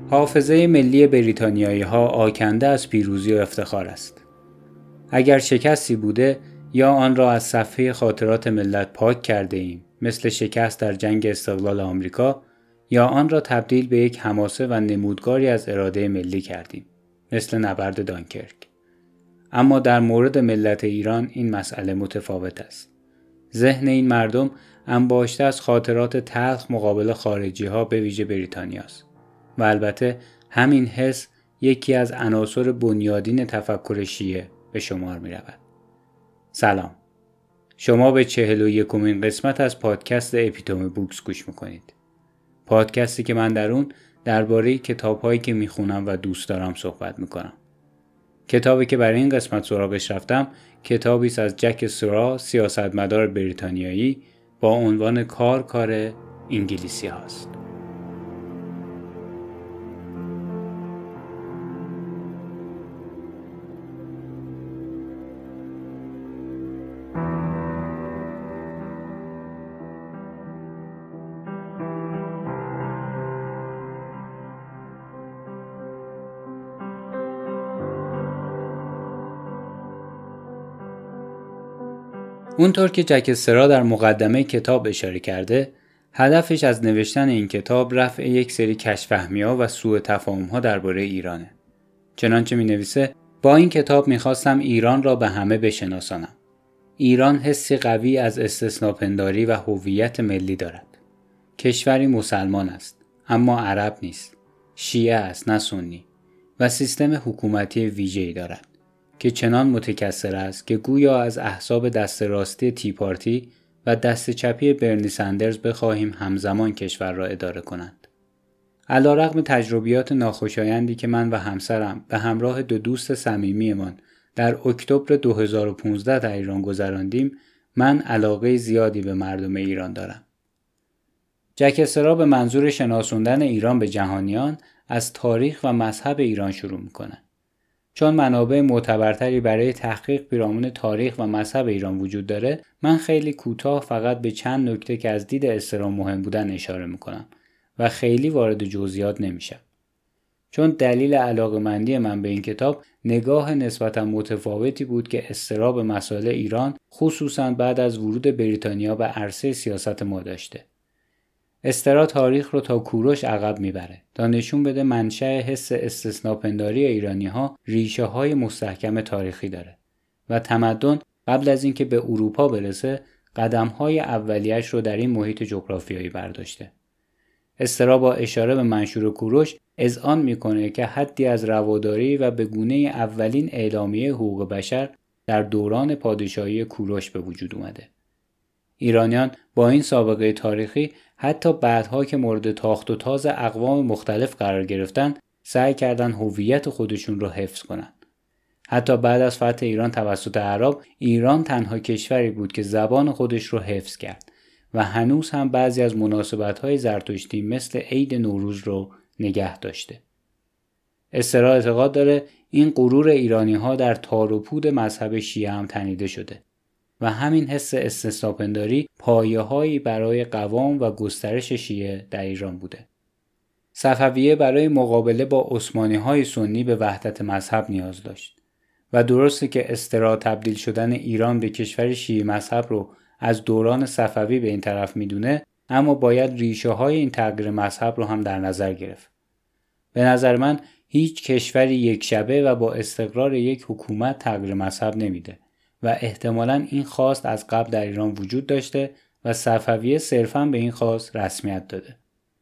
حافظه ملی بریتانیایی‌ها آکنده از پیروزی و افتخار است. اگر شکستی بوده یا آن را از صفحه خاطرات ملت پاک کرده ایم، مثل شکست در جنگ استقلال آمریکا، یا آن را تبدیل به یک حماسه و نمودگاری از اراده ملی کردیم، مثل نبرد دانکرک. اما در مورد ملت ایران این مسئله متفاوت است. ذهن این مردم انباشته از خاطرات تلخ مقابل خارجی‌ها به ویژه بریتانیاست. و البته همین حس یکی از عناصر بنیادین تفکر شیعه به شمار می رود. سلام. شما به 41مین قسمت از پادکست اپیتوم بوکس گوش میکنید. پادکستی که من در اون درباره کتاب‌هایی که میخونم و دوست دارم صحبت میکنم. کتابی که برای این قسمت سراغش رفتم کتابی است از جک سرا، سیاستمدار بریتانیایی، با عنوان کار انگلیسی هاست. اونطور که جک سرا در مقدمه کتاب اشاره کرده، هدفش از نوشتن این کتاب رفع یک سری کژفهمی‌ها و سوء تفاهم‌ها درباره ایرانه. چنانچه می‌نویسه: با این کتاب می‌خواستم ایران را به همه بشناسانم. ایران حسی قوی از استثناپنداری و هویت ملی دارد. کشوری مسلمان است، اما عرب نیست. شیعه است، نه سنی. و سیستم حکومتی ویژه‌ای دارد که چنان متکثر است که گویا از احزاب دست راستی تی پارتی و دست چپی برنی سندرز بخواهیم همزمان کشور را اداره کنند. علیرغم تجربیات ناخوشایندی که من و همسرم به همراه 2 دوست صمیمیمان در اکتبر 2015 در ایران گذراندیم، من علاقه زیادی به مردم ایران دارم. جک سرا به منظور شناساندن ایران به جهانیان از تاریخ و مذهب ایران شروع می‌کند. چون منابع معتبرتری برای تحقیق پیرامون تاریخ و مذهب ایران وجود داره، من خیلی کوتاه فقط به چند نکته که از دید سرا مهم بودن اشاره میکنم و خیلی وارد جزئیات نمیشم. چون دلیل علاقه‌مندی من به این کتاب نگاه نسبتا متفاوتی بود که سرا به مسائل ایران، خصوصا بعد از ورود بریتانیا به عرصه سیاست ما داشته. سرا تاریخ رو تا کوروش عقب میبره تا نشون بده منشأ حس استثناپنداری ایرانی‌ها ریشه‌های مستحکم تاریخی داره و تمدن قبل از اینکه به اروپا برسه قدم‌های اولیه‌اش رو در این محیط جغرافیایی برداشته. سرا با اشاره به منشور کوروش اذعان میکنه که حدی از رواداری و به گونه اولین اعلامیه حقوق بشر در دوران پادشاهی کوروش به وجود اومده. ایرانیان با این سابقه تاریخی حتی بعدها که مورد تاخت و تاز اقوام مختلف قرار گرفتن، سعی کردن هویت خودشون رو حفظ کنن. حتی بعد از فتح ایران توسط عرب، ایران تنها کشوری بود که زبان خودش رو حفظ کرد و هنوز هم بعضی از مناسبت‌های زرتشتی مثل عید نوروز رو نگه داشته. سرا اعتقاد داره این غرور ایرانی‌ها در تار و پود مذهب شیعه هم تنیده شده و همین حس استثناپنداری پایه‌هایی برای قوام و گسترش شیعه در ایران بوده. صفویه برای مقابله با عثمانی‌های سنی به وحدت مذهب نیاز داشت و درسته که سرا تبدیل شدن ایران به کشور شیعه مذهب رو از دوران صفوی به این طرف میدونه، اما باید ریشه‌های این تغییر مذهب رو هم در نظر گرفت. به نظر من هیچ کشوری یک شبه و با استقرار یک حکومت تغییر مذهب نمیده و احتمالاً این خواست از قبل در ایران وجود داشته و صفویه صرفاً به این خواست رسمیت داده.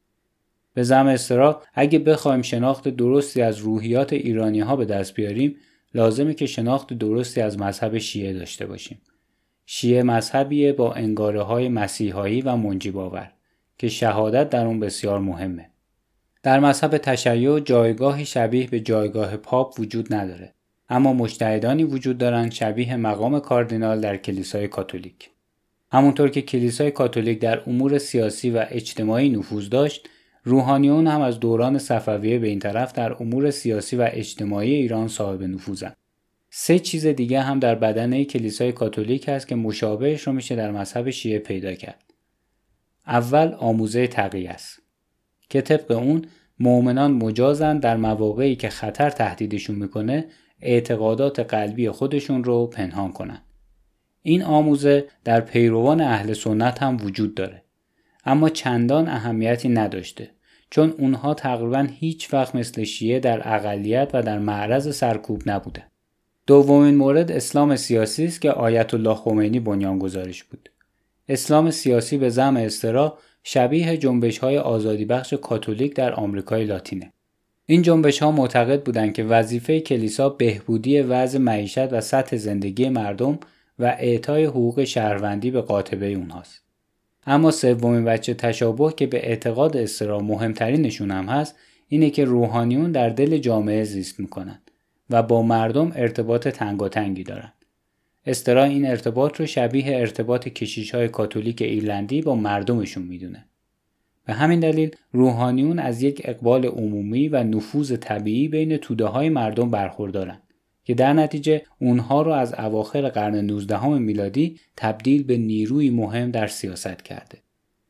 به زعم سرا اگه بخوایم شناخت درستی از روحیات ایرانی‌ها به دست بیاریم، لازمه که شناخت درستی از مذهب شیعه داشته باشیم. شیعه مذهبیه با انگاره‌های مسیحایی و منجی باور که شهادت در اون بسیار مهمه. در مذهب تشیع جایگاهی شبیه به جایگاه پاپ وجود نداره، اما مجتهدانی وجود دارند شبیه مقام کاردینال در کلیسای کاتولیک. همونطور که کلیسای کاتولیک در امور سیاسی و اجتماعی نفوذ داشت، روحانیون هم از دوران صفویه به این طرف در امور سیاسی و اجتماعی ایران صاحب نفوذند. 3 چیز دیگه هم در بدنه کلیسای کاتولیک هست که مشابهش رو میشه در مذهب شیعه پیدا کرد. اول آموزه تقیه است که طبق اون مؤمنان مجازن در مواقعی که خطر تهدیدشون میکنه اعتقادات قلبی خودشون رو پنهان کنن. این آموزه در پیروان اهل سنت هم وجود داره، اما چندان اهمیتی نداشته، چون اونها تقریباً هیچ وقت مثل شیعه در اقلیت و در معرض سرکوب نبوده. دومین مورد اسلام سیاسی است که آیت الله خمینی بنیانگذارش بود. اسلام سیاسی به زعم استرا شبیه جنبش‌های آزادیبخش کاتولیک در آمریکای لاتینه. این جنبش‌ها معتقد بودند که وظیفه کلیسا بهبودی وضع معیشت و سطح زندگی مردم و اعطای حقوق شهروندی به قاطبه اونهاست. اما سومین وجه تشابه که به اعتقاد استرا مهمترینشون هم هست، اینه که روحانیون در دل جامعه زیست میکنن و با مردم ارتباط تنگاتنگی دارن. استرا این ارتباط رو شبیه ارتباط کشیش‌های کاتولیک ایرلندی با مردمشون میدونه. به همین دلیل روحانیون از یک اقبال عمومی و نفوذ طبیعی بین توده‌های مردم برخوردارن که در نتیجه اونها رو از اواخر قرن 19 میلادی تبدیل به نیروی مهم در سیاست کرده.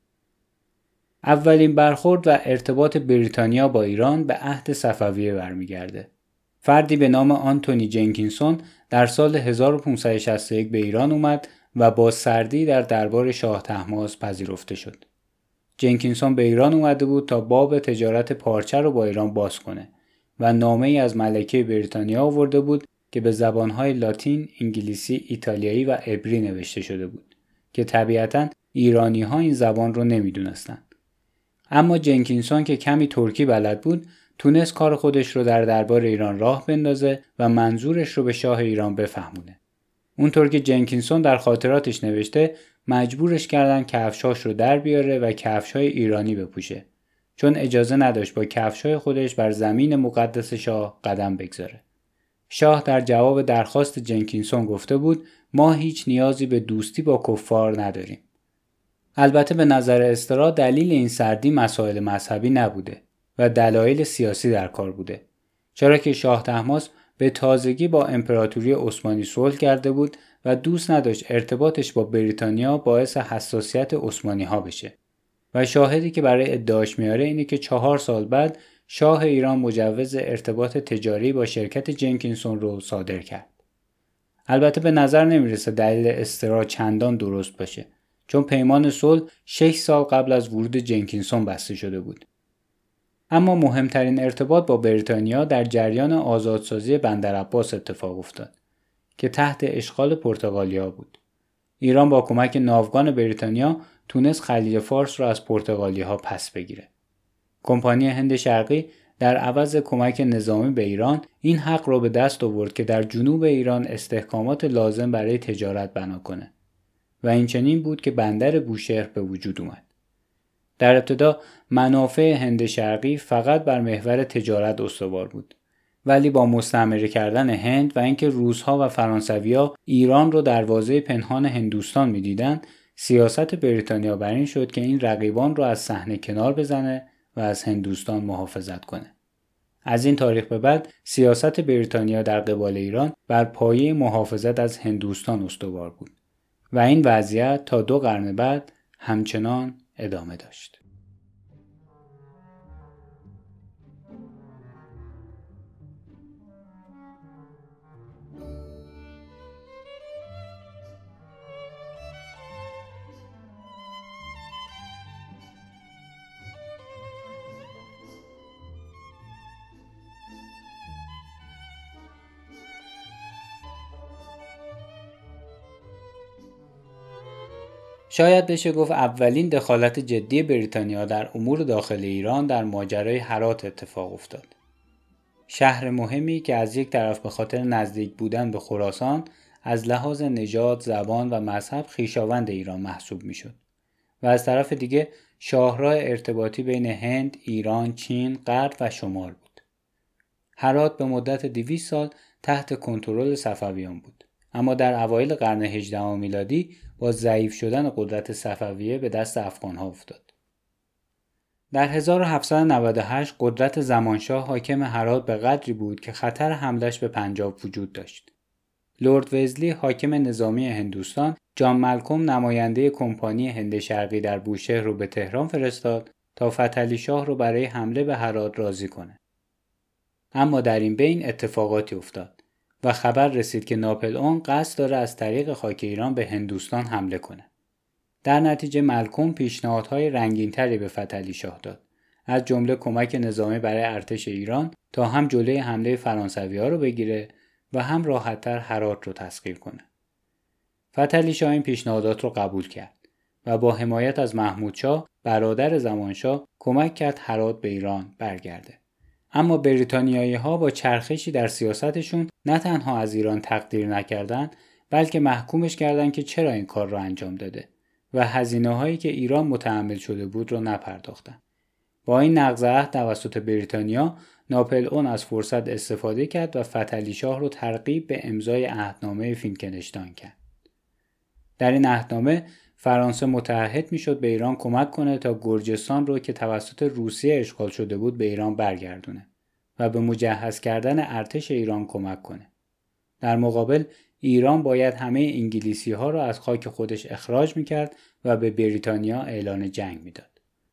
اولین برخورد و ارتباط بریتانیا با ایران به عهد صفویه برمیگرده. فردی به نام آنتونی جنکینسون در سال 1561 به ایران اومد و با سردی در دربار شاه طهماسب پذیرفته شد. جنکینسون به ایران اومده بود تا باب تجارت پارچه رو با ایران باز کنه و نامه‌ای از ملکه بریتانیا آورده بود که به زبانهای لاتین، انگلیسی، ایتالیایی و عبری نوشته شده بود که طبیعتاً ایرانی‌ها این زبان رو نمی‌دونستن. اما جنکینسون که کمی ترکی بلد بود، تونست کار خودش رو در دربار ایران راه بندازه و منظورش رو به شاه ایران بفهمونه. اونطور که جنکینسون در خاطراتش نوشته، مجبورش کردن کفشاش رو در بیاره و کفشای ایرانی بپوشه، چون اجازه نداشت با کفشای خودش بر زمین مقدس شاه قدم بگذاره. شاه در جواب درخواست جنکینسون گفته بود ما هیچ نیازی به دوستی با کفار نداریم. البته به نظر استرا دلیل این سردی مسائل مذهبی نبوده و دلایل سیاسی در کار بوده، چرا که شاه طهماسب به تازگی با امپراتوری عثمانی صلح کرده بود و دوست نداشت ارتباطش با بریتانیا باعث حساسیت عثمانی ها بشه و شاهدی که برای ادعاش میاره اینه که 4 سال بعد شاه ایران مجوز ارتباط تجاری با شرکت جنکینسون رو صادر کرد. البته به نظر نمیرسه دلیل استرا چندان درست باشه، چون پیمان صلح 6 سال قبل از ورود جنکینسون بسته شده بود. اما مهمترین ارتباط با بریتانیا در جریان آزادسازی بندرعباس اتفاق افتاد که تحت اشغال پرتغالیا بود. ایران با کمک ناوگان بریتانیا تونست خلیج فارس را از پرتغالی‌ها پس بگیره. کمپانی هند شرقی در عوض کمک نظامی به ایران این حق را به دست آورد که در جنوب ایران استحکامات لازم برای تجارت بنا کنه و این چنین بود که بندر بوشهر به وجود اومد. در ابتدا منافع هند شرقی فقط بر محور تجارت استوار بود، ولی با مستعمره کردن هند و اینکه روس‌ها و فرانسوی‌ها ایران رو دروازه پنهان هندوستان می‌دیدند، سیاست بریتانیا بر این شد که این رقیبان رو از صحنه کنار بزنه و از هندوستان محافظت کنه. از این تاریخ به بعد سیاست بریتانیا در قبال ایران بر پایه محافظت از هندوستان استوار بود و این وضعیت تا 2 قرن بعد همچنان ادامه داشت. شاید بشه گفت اولین دخالت جدی بریتانیا در امور داخل ایران در ماجرای هرات اتفاق افتاد. شهر مهمی که از یک طرف به خاطر نزدیک بودن به خراسان از لحاظ نژاد، زبان و مذهب خویشاوند ایران محسوب میشد و از طرف دیگه شاهراه ارتباطی بین هند، ایران، چین، غرب و شمال بود. هرات به مدت 200 سال تحت کنترل صفویان بود، اما در اوایل قرن 18 میلادی با ضعیف شدن قدرت صفویه به دست افغان‌ها افتاد. در 1798 قدرت زمانشاه حاکم هرات به قدری بود که خطر حملش به پنجاب وجود داشت. لرد وزلی حاکم نظامی هندوستان، جان مالکوم نماینده کمپانی هند شرقی در بوشهر رو به تهران فرستاد تا فتحعلی شاه رو برای حمله به هرات راضی کنه. اما در این بین اتفاقاتی افتاد و خبر رسید که ناپلئون قصد داره از طریق خاک ایران به هندوستان حمله کنه. در نتیجه مالکوم پیشنهادهای رنگین‌تری به فتحعلی شاه داد، از جمله کمک نظامی برای ارتش ایران تا هم جلوی حمله فرانسوی‌ها رو بگیره و هم راحت‌تر هرات رو تسخیر کنه. فتحعلی شاه این پیشنهادات رو قبول کرد و با حمایت از محمودشاه برادر زمانشاه کمک کرد هرات به ایران برگرده. اما بریتانیایی‌ها با چرخشی در سیاستشون نه تنها از ایران تقدیر نکردند، بلکه محکومش کردند که چرا این کار رو انجام داده و هزینه‌هایی که ایران متحمل شده بود رو نپرداختند. با این نقض عهد توسط بریتانیا، ناپلئون از فرصت استفاده کرد و فتحعلی شاه رو ترغیب به امضای عهدنامه فینکنشتاین کرد. در این عهدنامه فرانسه متعهد میشد به ایران کمک کنه تا گرجستان رو که توسط روسیه اشغال شده بود به ایران برگردونه و به مجهز کردن ارتش ایران کمک کنه. در مقابل ایران باید همه انگلیسی‌ها را از خاک خودش اخراج میکرد و به بریتانیا اعلان جنگ میداد.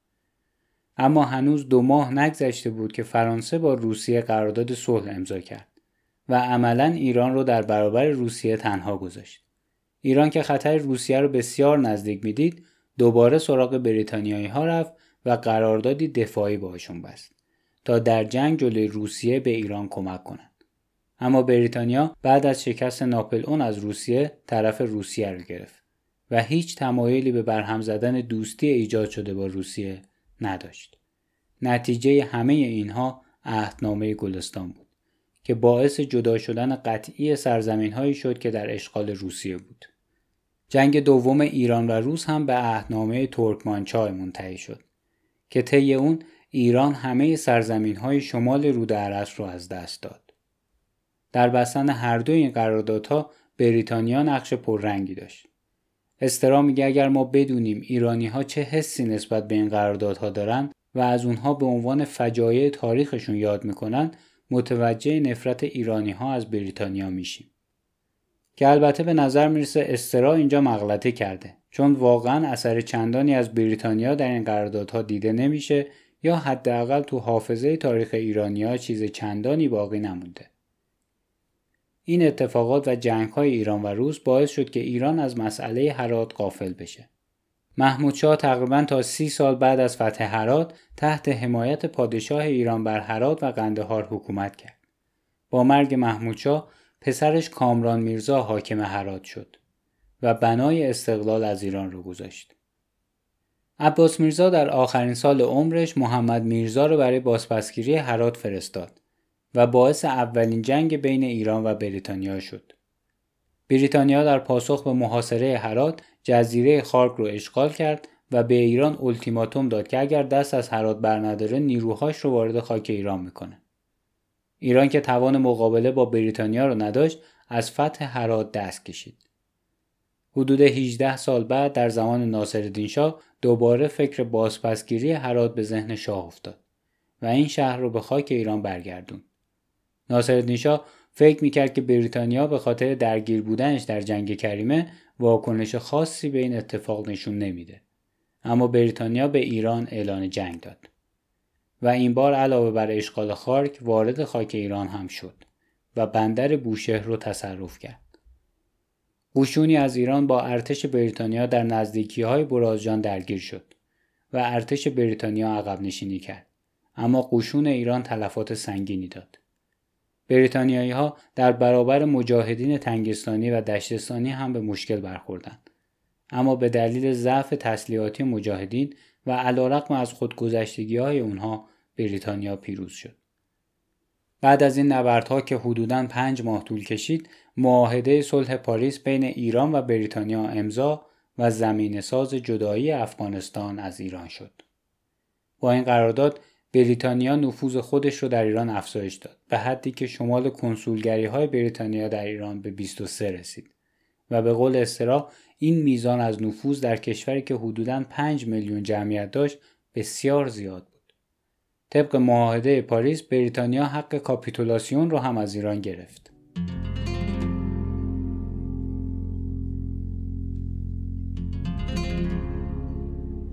اما هنوز 2 ماه نگذشته بود که فرانسه با روسیه قرارداد صلح امضا کرد و عملاً ایران رو در برابر روسیه تنها گذاشت. ایران که خطر روسیه رو بسیار نزدیک میدید، دوباره سراغ بریتانیایی ها رفت و قراردادی دفاعی باهاشون بست تا در جنگ جلوی روسیه به ایران کمک کنند. اما بریتانیا بعد از شکست ناپلئون از روسیه طرف روسیه رو گرفت و هیچ تمایلی به برهم زدن دوستی ایجاد شده با روسیه نداشت. نتیجه همه اینها عهدنامه گلستان بود که باعث جدا شدن قطعی سرزمین‌هایی شد که در اشغال روسیه بود. جنگ دوم ایران و روس هم به عهدنامه ترکمانچای منتهی شد که طی اون ایران همه سرزمین‌های شمال رود ارس رو از دست داد. در بستن هر دو این قراردادها بریتانیا نقش پررنگی داشت. استرا میگه اگر ما بدونیم ایرانی‌ها چه حسی نسبت به این قراردادها دارن و از اونها به عنوان فجایع تاریخشون یاد میکنن، متوجه نفرت ایرانی‌ها از بریتانیا میشیم. که البته به نظر میرسه استرا اینجا مغلطه کرده، چون واقعا اثر چندانی از بریتانیا در این قراردادها دیده نمیشه یا حداقل تو حافظه تاریخ ایرانی‌ها چیز چندانی باقی نمونده. این اتفاقات و جنگ‌های ایران و روس باعث شد که ایران از مسئله هرات غافل بشه. محمودشاه تقریباً تا 30 سال بعد از فتح هرات تحت حمایت پادشاه ایران بر هرات و قندهار حکومت کرد. با مرگ محمودشاه پسرش کامران میرزا حاکم هرات شد و بنای استقلال از ایران رو گذاشت. عباس میرزا در آخرین سال عمرش محمد میرزا رو برای بازپسگیری هرات فرستاد و باعث اولین جنگ بین ایران و بریتانیا شد. بریتانیا در پاسخ به محاصره هرات جزیره خارک رو اشغال کرد و به ایران التیماتوم داد که اگر دست از هرات برنداره نیروهاش رو وارد خاک ایران میکنه. ایران که توان مقابله با بریتانیا رو نداشت، از فتح هرات دست کشید. حدود 18 سال بعد در زمان ناصرالدین شاه دوباره فکر بازپسگیری هرات به ذهن شاه افتاد و این شهر رو به خاک ایران برگردوند. ناصرالدین شاه فکر میکرد که بریتانیا به خاطر درگیر بودنش در جنگ کریمه واکنش خاصی به این اتفاق نشون نمیده. اما بریتانیا به ایران اعلان جنگ داد و این بار علاوه بر اشغال خارک وارد خاک ایران هم شد و بندر بوشهر رو تصرف کرد. قشونی از ایران با ارتش بریتانیا در نزدیکی‌های برازجان درگیر شد و ارتش بریتانیا عقب نشینی کرد، اما قشون ایران تلفات سنگینی داد. بریتانیایی‌ها در برابر مجاهدین تنگستانی و دشتستانی هم به مشکل برخوردند، اما به دلیل ضعف تسلیحاتی مجاهدین و علیرغم از خودگذشتگی‌های اونها بریتانیا پیروز شد. بعد از این نبردها که حدوداً 5 ماه طول کشید، معاهده صلح پاریس بین ایران و بریتانیا امضا و زمینه‌ساز جدایی افغانستان از ایران شد. با این قرارداد بریتانیا نفوذ خودش رو در ایران افزایش داد، به حدی که شمال کنسولگری‌های بریتانیا در ایران به 23 رسید و به قول استرا این میزان از نفوذ در کشوری که حدوداً 5 میلیون جمعیت داشت بسیار زیاد بود. طبق معاهده پاریس بریتانیا حق کاپیتولاسیون رو هم از ایران گرفت.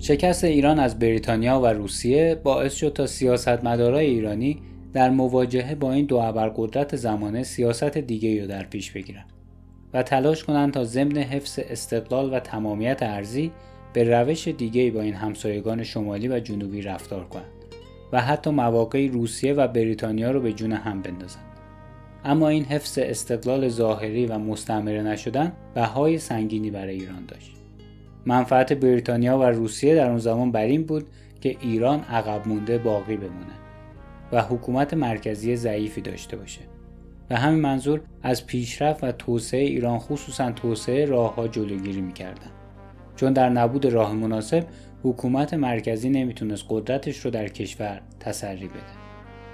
شکست ایران از بریتانیا و روسیه باعث شد تا سیاستمدارای ایرانی در مواجهه با این دو ابرقدرت زمانه سیاست دیگه‌ای رو در پیش بگیرن و تلاش کنند تا ضمن حفظ استقلال و تمامیت ارضی به روش دیگه‌ای با این همسایگان شمالی و جنوبی رفتار کنند و حتی مواقعی روسیه و بریتانیا رو به جون هم بندازند. اما این حفظ استقلال ظاهری و مستعمره نشدن بهای سنگینی برای ایران داشت. منفعت بریتانیا و روسیه در اون زمان بر این بود که ایران عقب مونده باقی بمونه و حکومت مرکزی ضعیفی داشته باشه. و همین منظور از پیشرفت و توسعه ایران، خصوصا توسعه راه‌ها، جلوگیری می‌کردن. چون در نبود راه مناسب حکومت مرکزی نمیتونست قدرتش رو در کشور تسری بده.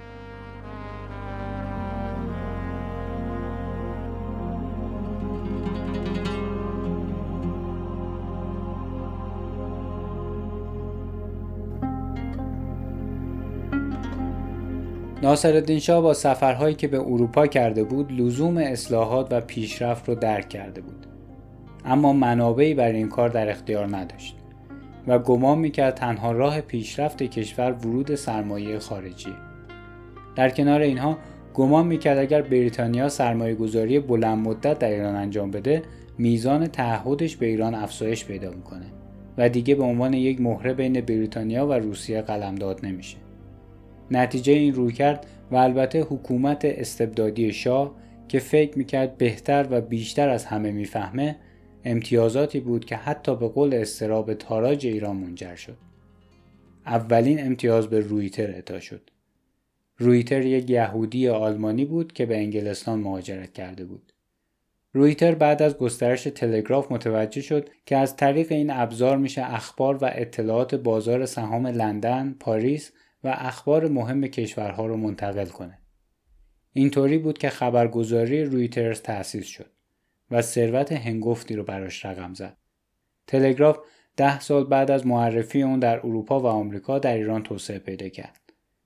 ناصرالدین شاه با سفرهایی که به اروپا کرده بود لزوم اصلاحات و پیشرفت رو درک کرده بود، اما منابعی برای این کار در اختیار نداشت و گمان میکرد تنها راه پیشرفت کشور ورود سرمایه خارجی. در کنار اینها گمان میکرد اگر بریتانیا سرمایه گذاری بلند مدت در ایران انجام بده میزان تعهدش به ایران افزایش پیدا میکنه و دیگه به عنوان یک مهره بین بریتانیا و روسیه قلمداد نمیشه. نتیجه این رویکرد و البته حکومت استبدادی شاه که فکر میکرد بهتر و بیشتر از همه میفهمه، امتیازاتی بود که حتی به قول اضطراب تاراج ایران منجر شد. اولین امتیاز به رویتر اعطا شد. رویتر یک یهودی آلمانی بود که به انگلستان مهاجرت کرده بود. رویتر بعد از گسترش تلگراف متوجه شد که از طریق این ابزار میشه اخبار و اطلاعات بازار سهام لندن، پاریس و اخبار مهم کشورها رو منتقل کنه. اینطوری بود که خبرگزاری رویترز تأسیس شد و ثروت هنگفتی رو براش رقم زد. تلگراف 10 سال بعد از معرفی اون در اروپا و آمریکا در ایران توسعه پیدا کرد.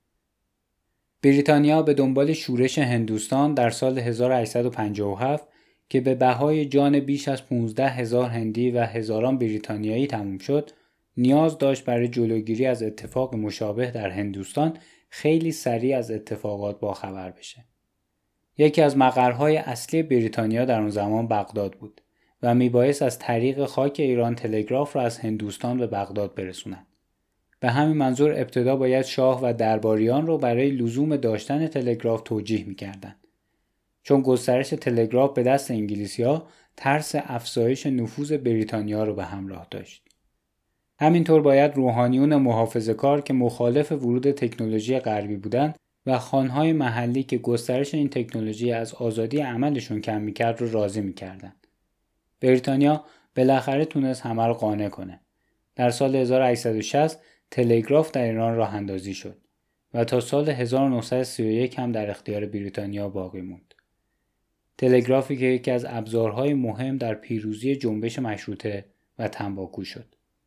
بریتانیا به دنبال شورش هندوستان در سال 1857 که به بهای جان بیش از 15,000 هندی و هزاران بریتانیایی تموم شد، نیاز داشت برای جلوگیری از اتفاق مشابه در هندوستان خیلی سریع از اتفاقات باخبر بشه. یکی از مقرهای اصلی بریتانیا در اون زمان بغداد بود و میبایست از طریق خاک ایران تلگراف را از هندوستان به بغداد برسونند. به همین منظور ابتدا باید شاه و درباریان رو برای لزوم داشتن تلگراف توجیه میکردند. چون گسترش تلگراف به دست انگلیسی‌ها ترس افزایش نفوذ بریتانیا رو به همراه داشت. همینطور باید روحانیون محافظه‌کار که مخالف ورود تکنولوژی غربی بودند و خانهای محلی که گسترش این تکنولوژی از آزادی عملشون کم میکرد رو راضی میکردن. بریتانیا بالاخره تونست همه رو قانع کنه. در سال 1860 تلگراف در ایران راه اندازی شد و تا سال 1931 هم در اختیار بریتانیا باقی موند. تلگرافی که یکی از ابزارهای مهم در پیروزی جنبش مشروطه و تنباکو شد.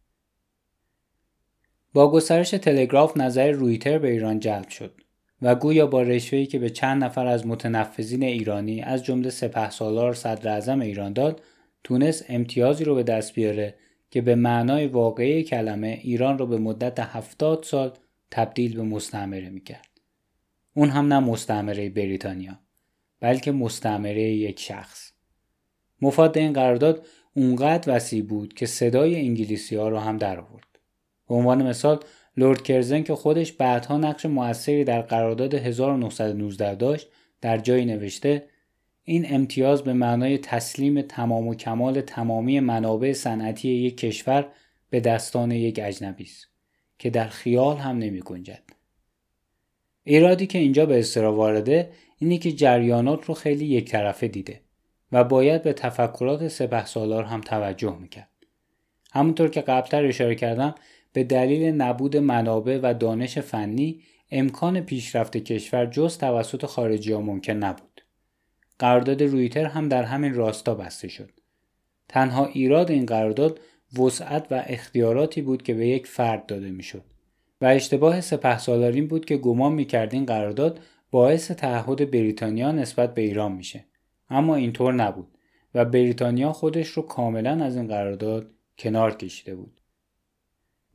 با گسترش تلگراف نظر رویتر به ایران جلب شد و گویا با رشوه‌ای که به چند نفر از متنفذین ایرانی از جمله سپهسالار صدر اعظم ایران داد، تونست امتیازی رو به دست بیاره که به معنای واقعی کلمه ایران رو به مدت 70 سال تبدیل به مستعمره میکرد. اون هم نه مستعمره بریتانیا، بلکه مستعمره یک شخص. مفاد این قرارداد اونقدر وسیع بود که صدای انگلیسی‌ها رو هم در آورد. به عنوان مثال لرد کرزن که خودش بعدها نقش مؤثری در قرارداد 1919 داشت در جایی نوشته این امتیاز به معنای تسلیم تمام و کمال تمامی منابع صنعتی یک کشور به دستان یک اجنبی است که در خیال هم نمی گنجد. ایرادی که اینجا به اصطلاح وارده اینه که جریانات رو خیلی یک طرفه دیده و باید به تفکرات سپهسالار هم توجه میکرد. همونطور که قبلتر اشاره کردم به دلیل نبود منابع و دانش فنی امکان پیشرفت کشور جز توسط خارجی‌ها ممکن نبود. قرارداد رویتر هم در همین راستا بسته شد. تنها ایراد این قرارداد وسعت و اختیاراتی بود که به یک فرد داده میشد و اشتباه سپهسالار این بود که گمان می‌کرد این قرارداد باعث تعهد بریتانیا نسبت به ایران میشه. اما اینطور نبود و بریتانیا خودش رو کاملا از این قرارداد کنار کشیده بود.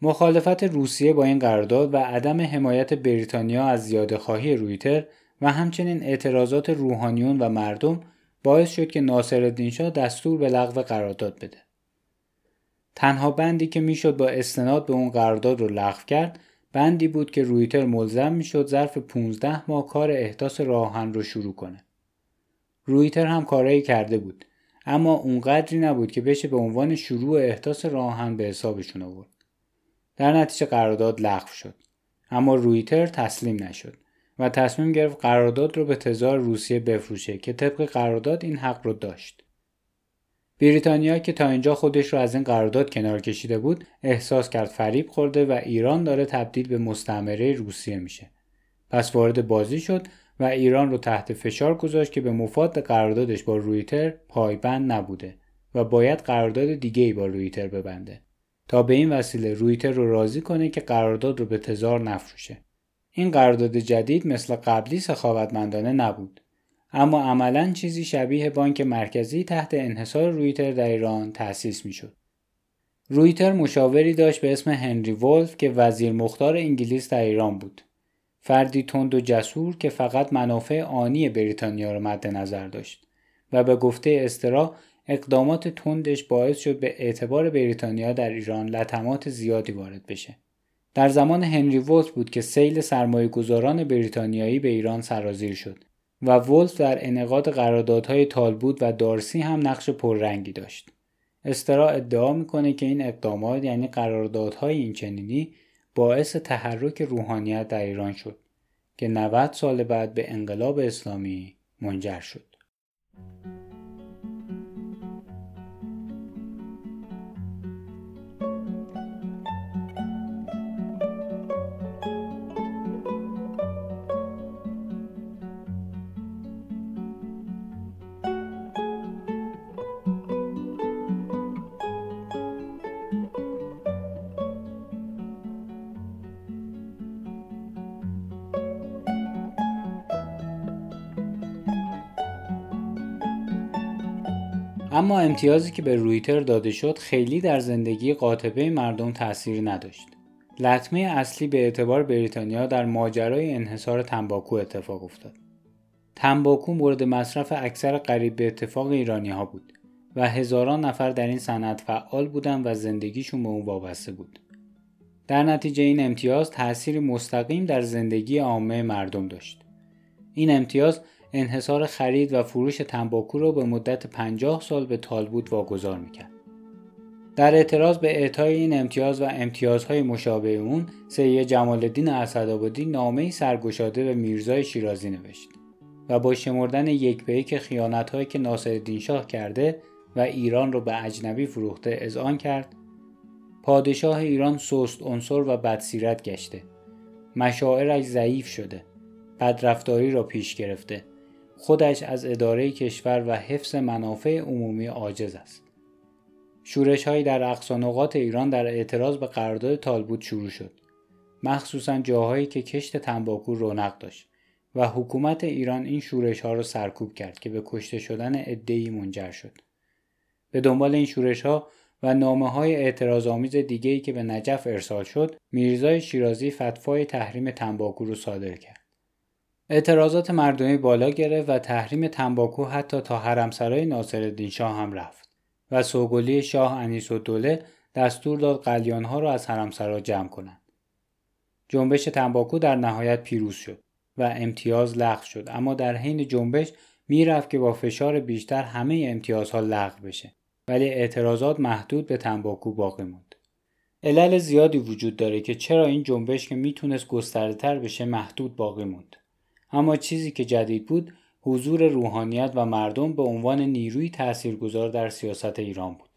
مخالفت روسیه با این قرارداد و عدم حمایت بریتانیا از زیاده‌خواهی رویتر و همچنین اعتراضات روحانیون و مردم باعث شد که ناصرالدین شاه دستور به لغو قرارداد بده. تنها بندی که میشد با استناد به اون قرارداد رو لغو کرد، بندی بود که رویتر ملزم میشد ظرف 15 ماه کار احداث راه آهن رو شروع کنه. رویتر هم کارایی کرده بود، اما اونقدری نبود که بشه به عنوان شروع احداث راه آهن به حسابشون آورد. در نتیجه قرارداد لغو شد، اما رویتر تسلیم نشد و تصمیم گرفت قرارداد رو به تزار روسیه بفروشه که طبق قرارداد این حق رو داشت. بریتانیا که تا اینجا خودش رو از این قرارداد کنار کشیده بود، احساس کرد فریب خورده و ایران داره تبدیل به مستعمره روسیه میشه. پس وارد بازی شد و ایران رو تحت فشار گذاشت که به مفاد قراردادش با رویتر پایبند نبوده و باید قرارداد دیگه‌ای با رویتر ببنده تا به این وسیله رویتر رو راضی کنه که قرارداد رو به تزار نفروشه. این قرارداد جدید مثل قبلی سخاوتمندانه نبود، اما عملاً چیزی شبیه بانک مرکزی تحت انحصار رویتر در ایران تأسیس میشد. رویتر مشاوری داشت به اسم هنری وولف که وزیر مختار انگلیس در ایران بود. فردی تند و جسور که فقط منافع آنی بریتانیا را مد نظر داشت و به گفته استرا اقدامات تندش باعث شد به اعتبار بریتانیا در ایران لطمات زیادی وارد بشه. در زمان هنری وولف بود که سیل سرمایه‌گذاران بریتانیایی به ایران سرازیر شد و وولف در انعقاد قراردادهای تالبوت و دارسی هم نقش پررنگی داشت. استرا ادعا میکنه که این اقدامات یعنی قراردادهای اینچنینی باعث تحرک روحانیت در ایران شد که 90 سال بعد به انقلاب اسلامی منجر شد. اما امتیازی که به رویتر داده شد خیلی در زندگی قاطبه مردم تأثیر نداشت. لطمه اصلی به اعتبار بریتانیا در ماجرای انحصار تنباکو اتفاق افتاد. تنباکو مورد مصرف اکثر قریب به اتفاق ایرانی‌ها بود و هزاران نفر در این صنعت فعال بودند و زندگیشون به اون وابسته بود. در نتیجه این امتیاز تأثیری مستقیم در زندگی عامه مردم داشت. این امتیاز انحصار خرید و فروش تنباکو را به مدت 50 سال به تالبوت واگذار میکرد. در اعتراض به اعطای این امتیاز و امتیازهای مشابه اون، سید جمال الدین اسدآبادی نامه‌ای سرگشاده به میرزای شیرازی نوشت و با شمردن یک به یک خیانت‌هایی که ناصرالدین شاه کرده و ایران را به اجنبی فروخته اذعان کرد: پادشاه ایران سست عنصر و بدسیرت گشته، مشاعرش ضعیف شده، بدرفتاری را پیش گرفته، خودش از اداره کشور و حفظ منافع عمومی عاجز است. شورش‌هایی در اقصا نقاط ایران در اعتراض به قرارداد تالبوت شروع شد، مخصوصاً جاهایی که کشت تنباکو رونق داشت و حکومت ایران این شورش‌ها را سرکوب کرد که به کشته شدن عده‌ای منجر شد. به دنبال این شورش‌ها و نامه‌های اعتراض‌آمیز دیگه‌ای که به نجف ارسال شد، میرزای شیرازی فتوای تحریم تنباکو را صادر کرد. اعتراضات مردمی بالا گرفت و تحریم تنباکو حتی تا حرمسرای ناصرالدین شاه هم رفت و سوگلی شاه انیس‌الدوله دستور داد قلیان‌ها را از حرمسرا جمع کنند. جنبش تنباکو در نهایت پیروز شد و امتیاز لغو شد، اما در حین جنبش میرفت که با فشار بیشتر همه امتیازها لغو بشه، ولی اعتراضات محدود به تنباکو باقی موند. علل زیادی وجود داره که چرا این جنبش که میتونست گسترده‌تر بشه محدود باقی موند. اما چیزی که جدید بود حضور روحانیت و مردم به عنوان نیروی تاثیرگذار در سیاست ایران بود.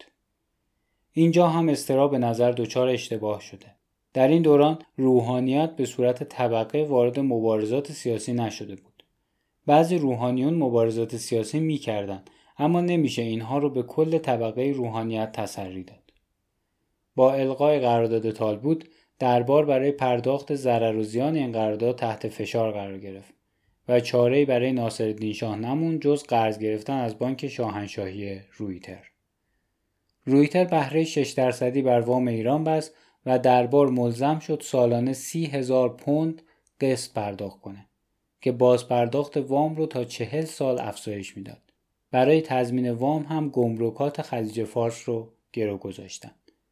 اینجا هم استرا به نظر دچار اشتباه شده. در این دوران روحانیت به صورت طبقه وارد مبارزات سیاسی نشده بود. بعضی روحانیون مبارزات سیاسی می‌کردند، اما نمیشه اینها رو به کل طبقه روحانیت تسری داد. با الغای قرارداد تالبوت، دربار برای پرداخت ضرر و زیان این قرارداد تحت فشار قرار گرفت و چاره‌ای برای ناصرالدین شاه نموند جز قرض گرفتن از بانک شاهنشاهی رویتر. رویتر بهره 6% بر وام ایران بست و دربار ملزم شد سالانه 30,000 پوند قسط پرداخت کنه که باز پرداخت وام رو تا 40 سال افزایش میداد. برای تضمین وام هم گمرکات خلیج فارس رو گرو گذاشتن.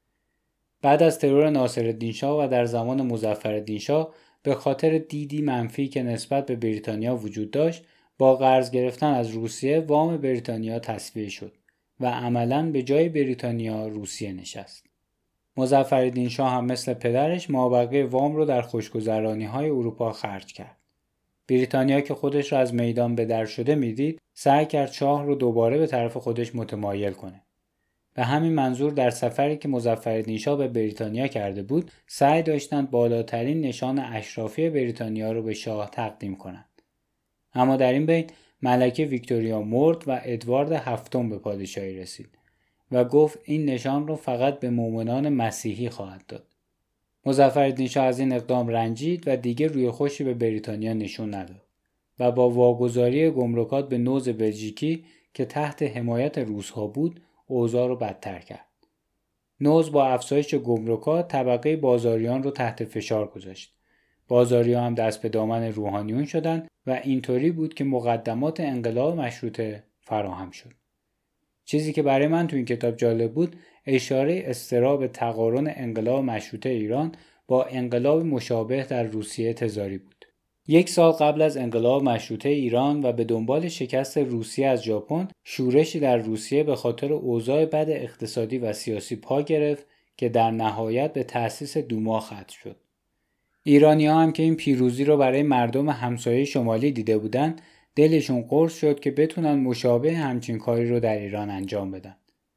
بعد از ترور ناصرالدین شاه و در زمان مظفرالدین شاه به خاطر دیدی منفی که نسبت به بریتانیا وجود داشت، با قرض گرفتن از روسیه وام بریتانیا تصفیه شد و عملاً به جای بریتانیا روسیه نشست. مظفرالدین شاه هم مثل پدرش مابقی وام رو در خوشگذرانی‌های اروپا خرج کرد. بریتانیا که خودش را از میدان به در شده میدید، سعی کرد شاه رو دوباره به طرف خودش متمایل کنه. به همین منظور در سفری که مظفرالدین شاه به بریتانیا کرده بود، سعی داشتند بالاترین نشان اشرافی بریتانیا رو به شاه تقدیم کنند. اما در این بین ملکه ویکتوریا مرد و ادوارد هفتم به پادشاهی رسید و گفت این نشان رو فقط به مؤمنان مسیحی خواهد داد. مظفرالدین شاه از این اقدام رنجید و دیگه روی خوشی به بریتانیا نشون نداد و با واگذاری گمرکات به نوز بلژیکی که تحت حمایت روس‌ها بود، اوضاع رو بدتر کرد. نوز با افزایش گمرکات طبقه بازاریان رو تحت فشار گذاشت. بازاریان هم دست به دامن روحانیون شدند و اینطوری بود که مقدمات انقلاب مشروطه فراهم شد. چیزی که برای من تو این کتاب جالب بود، اشاره اضطراب تقارن انقلاب مشروطه ایران با انقلاب مشابه در روسیه تزاری بود. 1 سال قبل از انقلاب مشروطه ایران و به دنبال شکست روسیه از ژاپن، شورشی در روسیه به خاطر اوضاع بد اقتصادی و سیاسی پا گرفت که در نهایت به تأسیس دوما ختم شد. ایرانی‌ها هم که این پیروزی رو برای مردم همسایه شمالی دیده بودند، دلشون قرص شد که بتونن مشابه همچین کاری رو در ایران انجام بدن.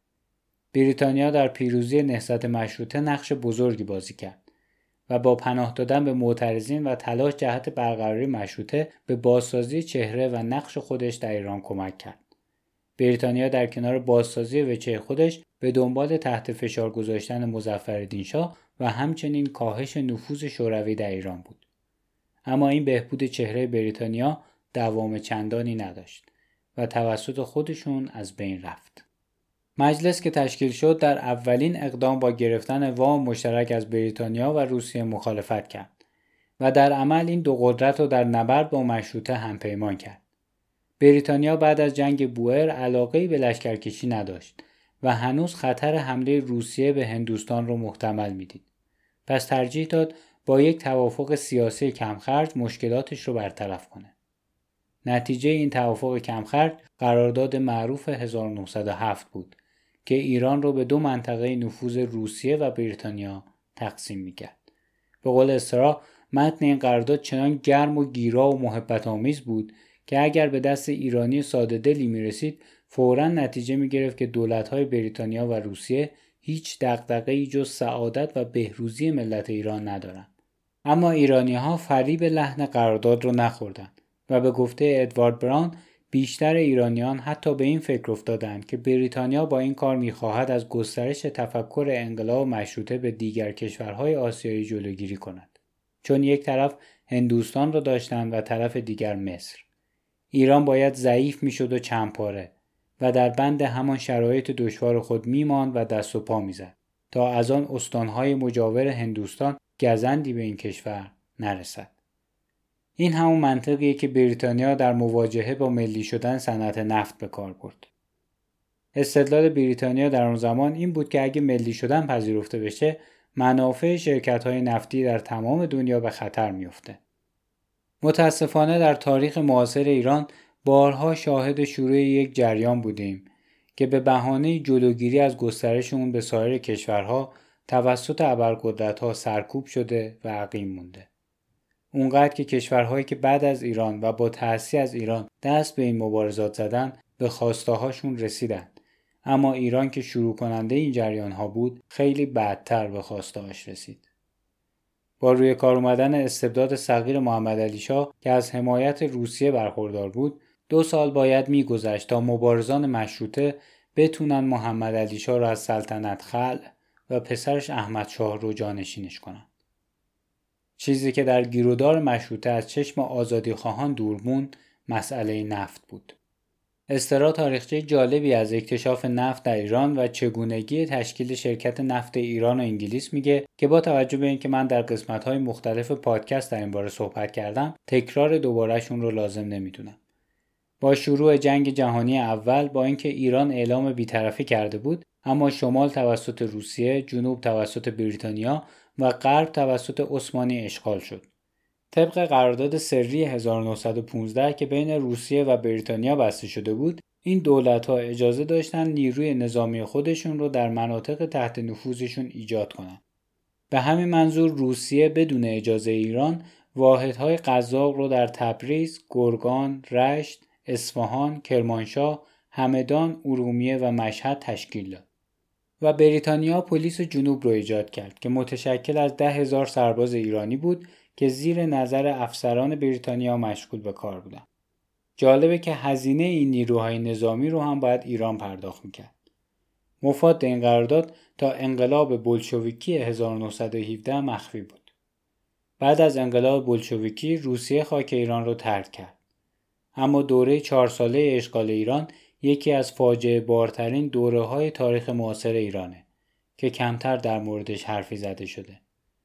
بریتانیا در پیروزی نهضت مشروطه نقش بزرگی بازی کرد و با پناه دادن به معترضین و تلاش جهت برقراری مشروطه به بازسازی چهره و نقش خودش در ایران کمک کرد. بریتانیا در کنار بازسازی وجه خودش به دنبال تحت فشار گذاشتن مظفرالدین شاه و همچنین کاهش نفوذ شوروی در ایران بود. اما این بهبود چهره بریتانیا دوام چندانی نداشت و توسط خودشون از بین رفت. مجلس که تشکیل شد در اولین اقدام با گرفتن وام مشترک از بریتانیا و روسیه مخالفت کرد و در عمل این دو قدرت رو در نبرد با مشروطه همپیمان کرد. بریتانیا بعد از جنگ بوئر علاقه‌ای به لشکرکشی نداشت و هنوز خطر حمله روسیه به هندوستان رو محتمل میدید. پس ترجیح داد با یک توافق سیاسی کمخرج مشکلاتش رو برطرف کنه. نتیجه این توافق کمخرج قرارداد معروف 1907 بود که ایران رو به 2 منطقه نفوذ روسیه و بریتانیا تقسیم می‌کرد. به قول استرا متن این قرارداد چنان گرم و گیرا و محبت آمیز بود که اگر به دست ایرانی ساده دلی می‌رسید فوراً نتیجه می‌گرفت که دولت‌های بریتانیا و روسیه هیچ دغدغه‌ای جز سعادت و بهروزی ملت ایران ندارند. اما ایرانی‌ها فریب لحن قرارداد رو نخوردند و به گفته ادوارد براون بیشتر ایرانیان حتی به این فکر افتادند که بریتانیا با این کار می‌خواهد از گسترش تفکر انقلاب مشروطه به دیگر کشورهای آسیایی جلوگیری کند، چون یک طرف هندوستان را داشتند و طرف دیگر مصر. ایران باید ضعیف می‌شد و چندپاره و در بند همان شرایط دشوار خود می‌ماند و دست و پا می‌زد تا از آن استان‌های مجاور هندوستان گزندی به این کشور نرسد. این همون منطقیه که بریتانیا در مواجهه با ملی شدن صنعت نفت به کار برد. استدلال بریتانیا در آن زمان این بود که اگه ملی شدن پذیرفته بشه، منافع شرکت‌های نفتی در تمام دنیا به خطر میفته. متاسفانه در تاریخ معاصر ایران بارها شاهد شروع یک جریان بودیم که به بهانه جلوگیری از گسترش اون به سایر کشورها توسط ابرقدرت‌ها سرکوب شده و عقیم مونده. اونقدر که کشورهایی که بعد از ایران و با تأسیس از ایران دست به این مبارزات زدن به خواسته‌هاشون رسیدن، اما ایران که شروع کننده این جریان‌ها بود خیلی بعدتر به خواسته‌هاش رسید. با روی کار اومدن استبداد صغیر محمدعلی شاه که از حمایت روسیه برخوردار بود، 2 سال باید می‌گذشت تا مبارزان مشروطه بتونن محمدعلی شاه را از سلطنت خلع و پسرش احمد شاه رو جانشینش کنن. چیزی که در گیرودار مشروطه از چشم آزادیخواهان دور موند مسئله نفت بود. استرا تاریخچه جالبی از اکتشاف نفت در ایران و چگونگی تشکیل شرکت نفت ایران و انگلیس میگه که با توجه به اینکه من در قسمت‌های مختلف پادکست در این باره صحبت کردم، تکرار دوبارهشون رو لازم نمیدونم. با شروع جنگ جهانی اول، با اینکه ایران اعلام بی‌طرفی کرده بود، اما شمال توسط روسیه، جنوب توسط بریتانیا و غرب توسط عثمانی اشغال شد. طبق قرارداد سری 1915 که بین روسیه و بریتانیا بسته شده بود، این دولت‌ها اجازه داشتن نیروی نظامی خودشون رو در مناطق تحت نفوذشون ایجاد کنن. به همین منظور روسیه بدون اجازه ایران واحدهای قزاق رو در تبریز، گرگان، رشت، اصفهان، کرمانشاه، همدان، ارومیه و مشهد تشکیل داد. و بریتانیا پلیس جنوب رو ایجاد کرد که متشکل از 10,000 سرباز ایرانی بود که زیر نظر افسران بریتانیا مشغول به کار بودن. جالبه که هزینه این نیروهای نظامی رو هم باید ایران پرداخت میکرد. مفاد این قرارداد تا انقلاب بولشویکی 1917 مخفی بود. بعد از انقلاب بولشویکی روسیه خاک ایران رو ترک کرد. اما دوره 4 ساله اشغال ایران یکی از فاجعه بارترین دوره‌های تاریخ معاصر ایرانه که کمتر در موردش حرفی زده شده.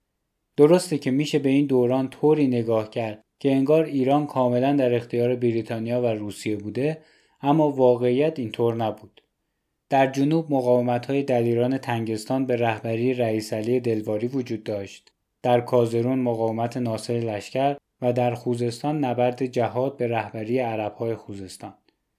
درسته که میشه به این دوران طوری نگاه کرد که انگار ایران کاملا در اختیار بریتانیا و روسیه بوده، اما واقعیت اینطور نبود. در جنوب مقاومت‌های دلیران تنگستان به رهبری رئیس علی دلواری وجود داشت. در کازرون مقاومت ناصر لشکر و در خوزستان نبرد جهاد به رهبری عرب‌های خوزستان.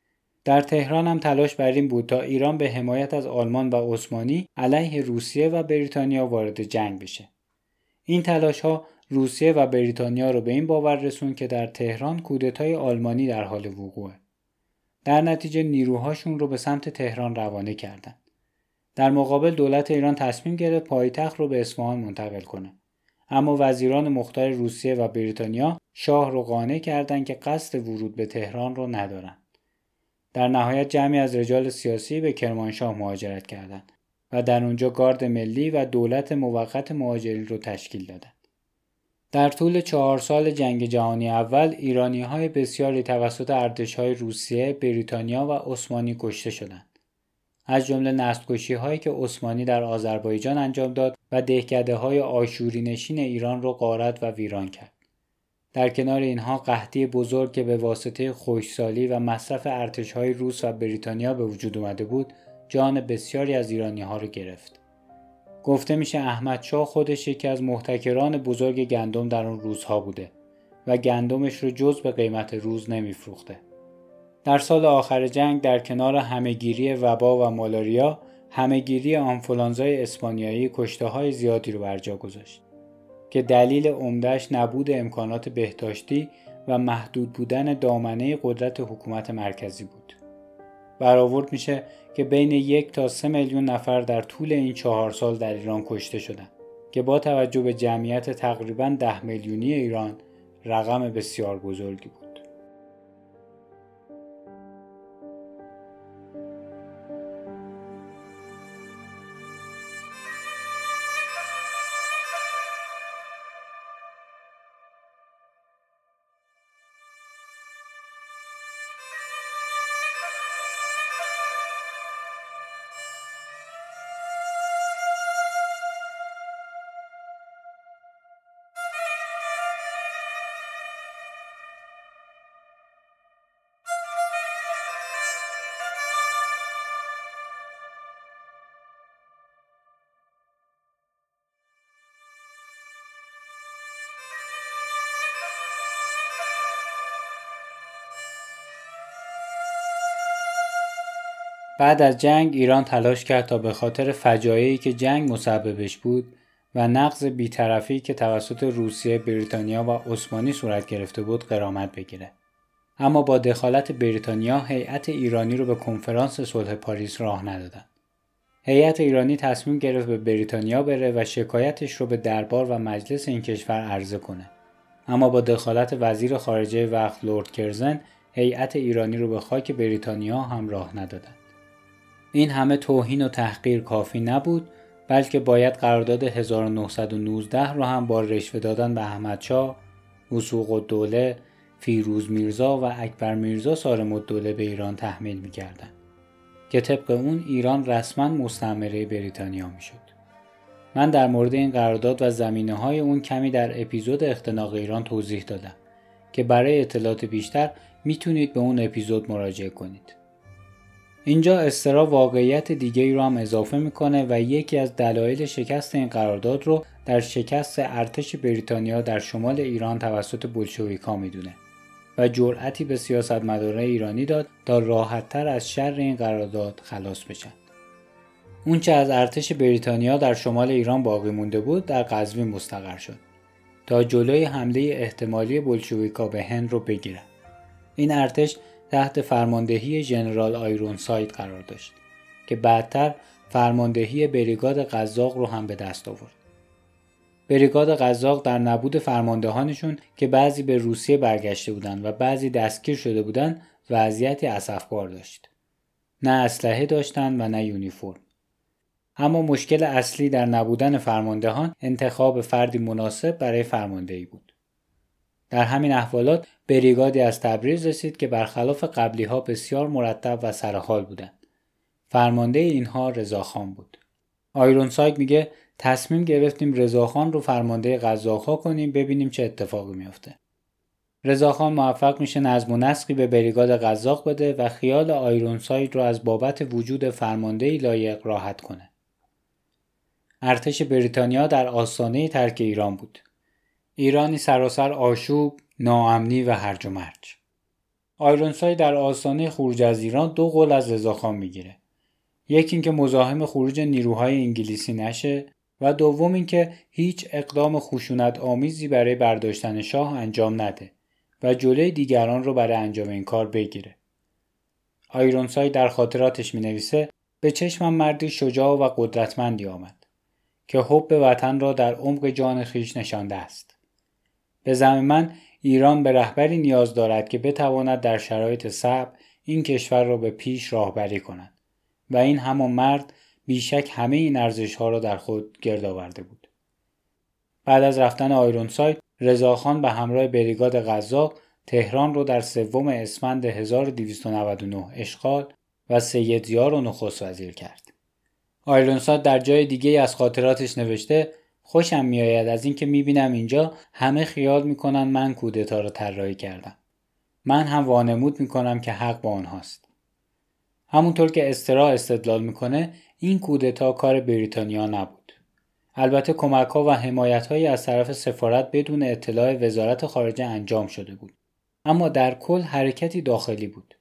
در تهران هم تلاش بر این بود تا ایران به حمایت از آلمان و عثمانی علیه روسیه و بریتانیا وارد جنگ بشه. این تلاش‌ها روسیه و بریتانیا رو به این باور رسوند که در تهران کودتای آلمانی در حال وقوعه. در نتیجه نیروهاشون رو به سمت تهران روانه کردند. در مقابل دولت ایران تصمیم گرفت پایتخت رو به اصفهان منتقل کنه. اما وزیران مختار روسیه و بریتانیا شاه رو قانع کردند که قصد ورود به تهران رو ندارن. در نهایت جمعی از رجال سیاسی به کرمانشاه مهاجرت کردند و در اونجا گارد ملی و دولت موقت مهاجرین رو تشکیل دادند. در طول 4 سال جنگ جهانی اول ایرانی‌های بسیاری توسط ارتش‌های روسیه، بریتانیا و عثمانی کشته شدند. از جمله نسل‌کشی‌هایی که عثمانی در آذربایجان انجام داد و دهکده‌های آشوری نشین ایران را غارت و ویران کرد. در کنار اینها قحطی بزرگ که به واسطه خشکسالی و مصرف ارتش‌های روس و بریتانیا به وجود اومده بود، جان بسیاری از ایرانی‌ها را گرفت. گفته میشه احمد شاه خودش یکی از محتکران بزرگ گندم در اون روزها بوده و گندمش رو جز به قیمت روز نمیفروخته. در سال آخر جنگ در کنار همهگیری وبا و مالاریا، همهگیری آنفولانزای اسپانیایی کشته‌های زیادی رو بر جا گذاشت که دلیل عمده‌اش نبود امکانات بهداشتی و محدود بودن دامنه قدرت حکومت مرکزی بود. برآورد میشه که بین 1 تا 3 میلیون نفر در طول این 4 سال در ایران کشته شدند که با توجه به جمعیت تقریباً 10 میلیونی ایران رقم بسیار بزرگی بود. بعد از جنگ ایران تلاش کرد تا به خاطر فجایعی که جنگ مسببش بود و نقض بی‌طرفی که توسط روسیه، بریتانیا و عثمانی صورت گرفته بود غرامت بگیره. اما با دخالت بریتانیا هیئت ایرانی رو به کنفرانس صلح پاریس راه ندادن. هیئت ایرانی تصمیم گرفت به بریتانیا بره و شکایتش رو به دربار و مجلس این کشور عرضه کنه. اما با دخالت وزیر خارجه وقت لرد کرزن هیئت ایرانی رو به خاک بریتانیا هم راه ندادن. این همه توهین و تحقیر کافی نبود، بلکه باید قرارداد 1919 رو هم با رشوه دادن به احمدشاه، وثوق الدوله، فیروز میرزا و اکبر میرزا صارم‌الدوله به ایران تحمیل می‌کردند که طبق اون ایران رسما مستعمره بریتانیا میشد. من در مورد این قرارداد و زمینه‌های اون کمی در اپیزود اختناق ایران توضیح دادم که برای اطلاعات بیشتر میتونید به اون اپیزود مراجعه کنید. اینجا استرا واقعیت دیگه‌ای رو هم اضافه میکنه و یکی از دلایل شکست این قرارداد رو در شکست ارتش بریتانیا در شمال ایران توسط بولشویک‌ها میدونه و جرأتی به سیاستمداران ایرانی داد تا راحت‌تر از شر این قرارداد خلاص بشن. اون چه از ارتش بریتانیا در شمال ایران باقی مونده بود در قزوین مستقر شد تا جلوی حمله احتمالی بولشویک‌ها به هند رو بگیرن. این ارتش تحت فرماندهی ژنرال آیرونساید قرار داشت که بعدتر فرماندهی بریگاد قزاق رو هم به دست آورد. بریگاد قزاق در نبود فرماندهانشون که بعضی به روسیه برگشته بودند و بعضی دستگیر شده بودند وضعیتی اسفبار داشت. نه اسلحه داشتند و نه یونیفرم. اما مشکل اصلی در نبودن فرماندهان انتخاب فردی مناسب برای فرماندهی بود. در همین احوالات بریگادی از تبریز رسید که برخلاف قبلی‌ها بسیار مرتب و سرحال بودند. فرمانده اینها رضاخان بود. آیرونساید میگه تصمیم گرفتیم رضاخان رو فرمانده قزاق‌ها کنیم ببینیم چه اتفاقی میفته. رضاخان موفق میشه نظم و نسقی به بریگاد قزاق بده و خیال آیرونساید رو از بابت وجود فرماندهی لایق راحت کنه. ارتش بریتانیا در آستانه ترک ایران بود. ایرانی سراسر آشوب، ناامنی و هرج و مرج. آیرونساید در آستانه خروج از ایران 2 قول از رضاخان میگیره. یکی اینکه مزاحم خروج نیروهای انگلیسی نشه و دوم اینکه هیچ اقدام خشونت آمیزی برای برداشتن شاه انجام نده و جلوی دیگران رو برای انجام این کار بگیره. آیرونساید در خاطراتش مینویسه به چشمم مردی شجاع و قدرتمندی آمد که حب وطن را در عمق جان خیش نشانده است. به زعم من ایران به رهبری نیاز دارد که بتواند در شرایط صعب این کشور را به پیش راهبری کند و این همان مرد بیشک همه این ارزش‌ها را در خود گرد آورده بود. بعد از رفتن آیرونساید رضاخان به همراه بریگاد قزاق تهران را در 3 اسفند 1299 اشغال و سید ضیا را نخست وزیر کرد. آیرونساید در جای دیگه از خاطراتش نوشته خوشم میآید از اینکه میبینم اینجا همه خیال میکنن من کودتا رو طراحی کردم. من هم وانمود میکنم که حق با آنهاست. همونطور که استرا استدلال میکنه این کودتا کار بریتانیا نبود. البته کمک‌ها و حمایت‌هایی از طرف سفارت بدون اطلاع وزارت خارجه انجام شده بود. اما در کل حرکتی داخلی بود.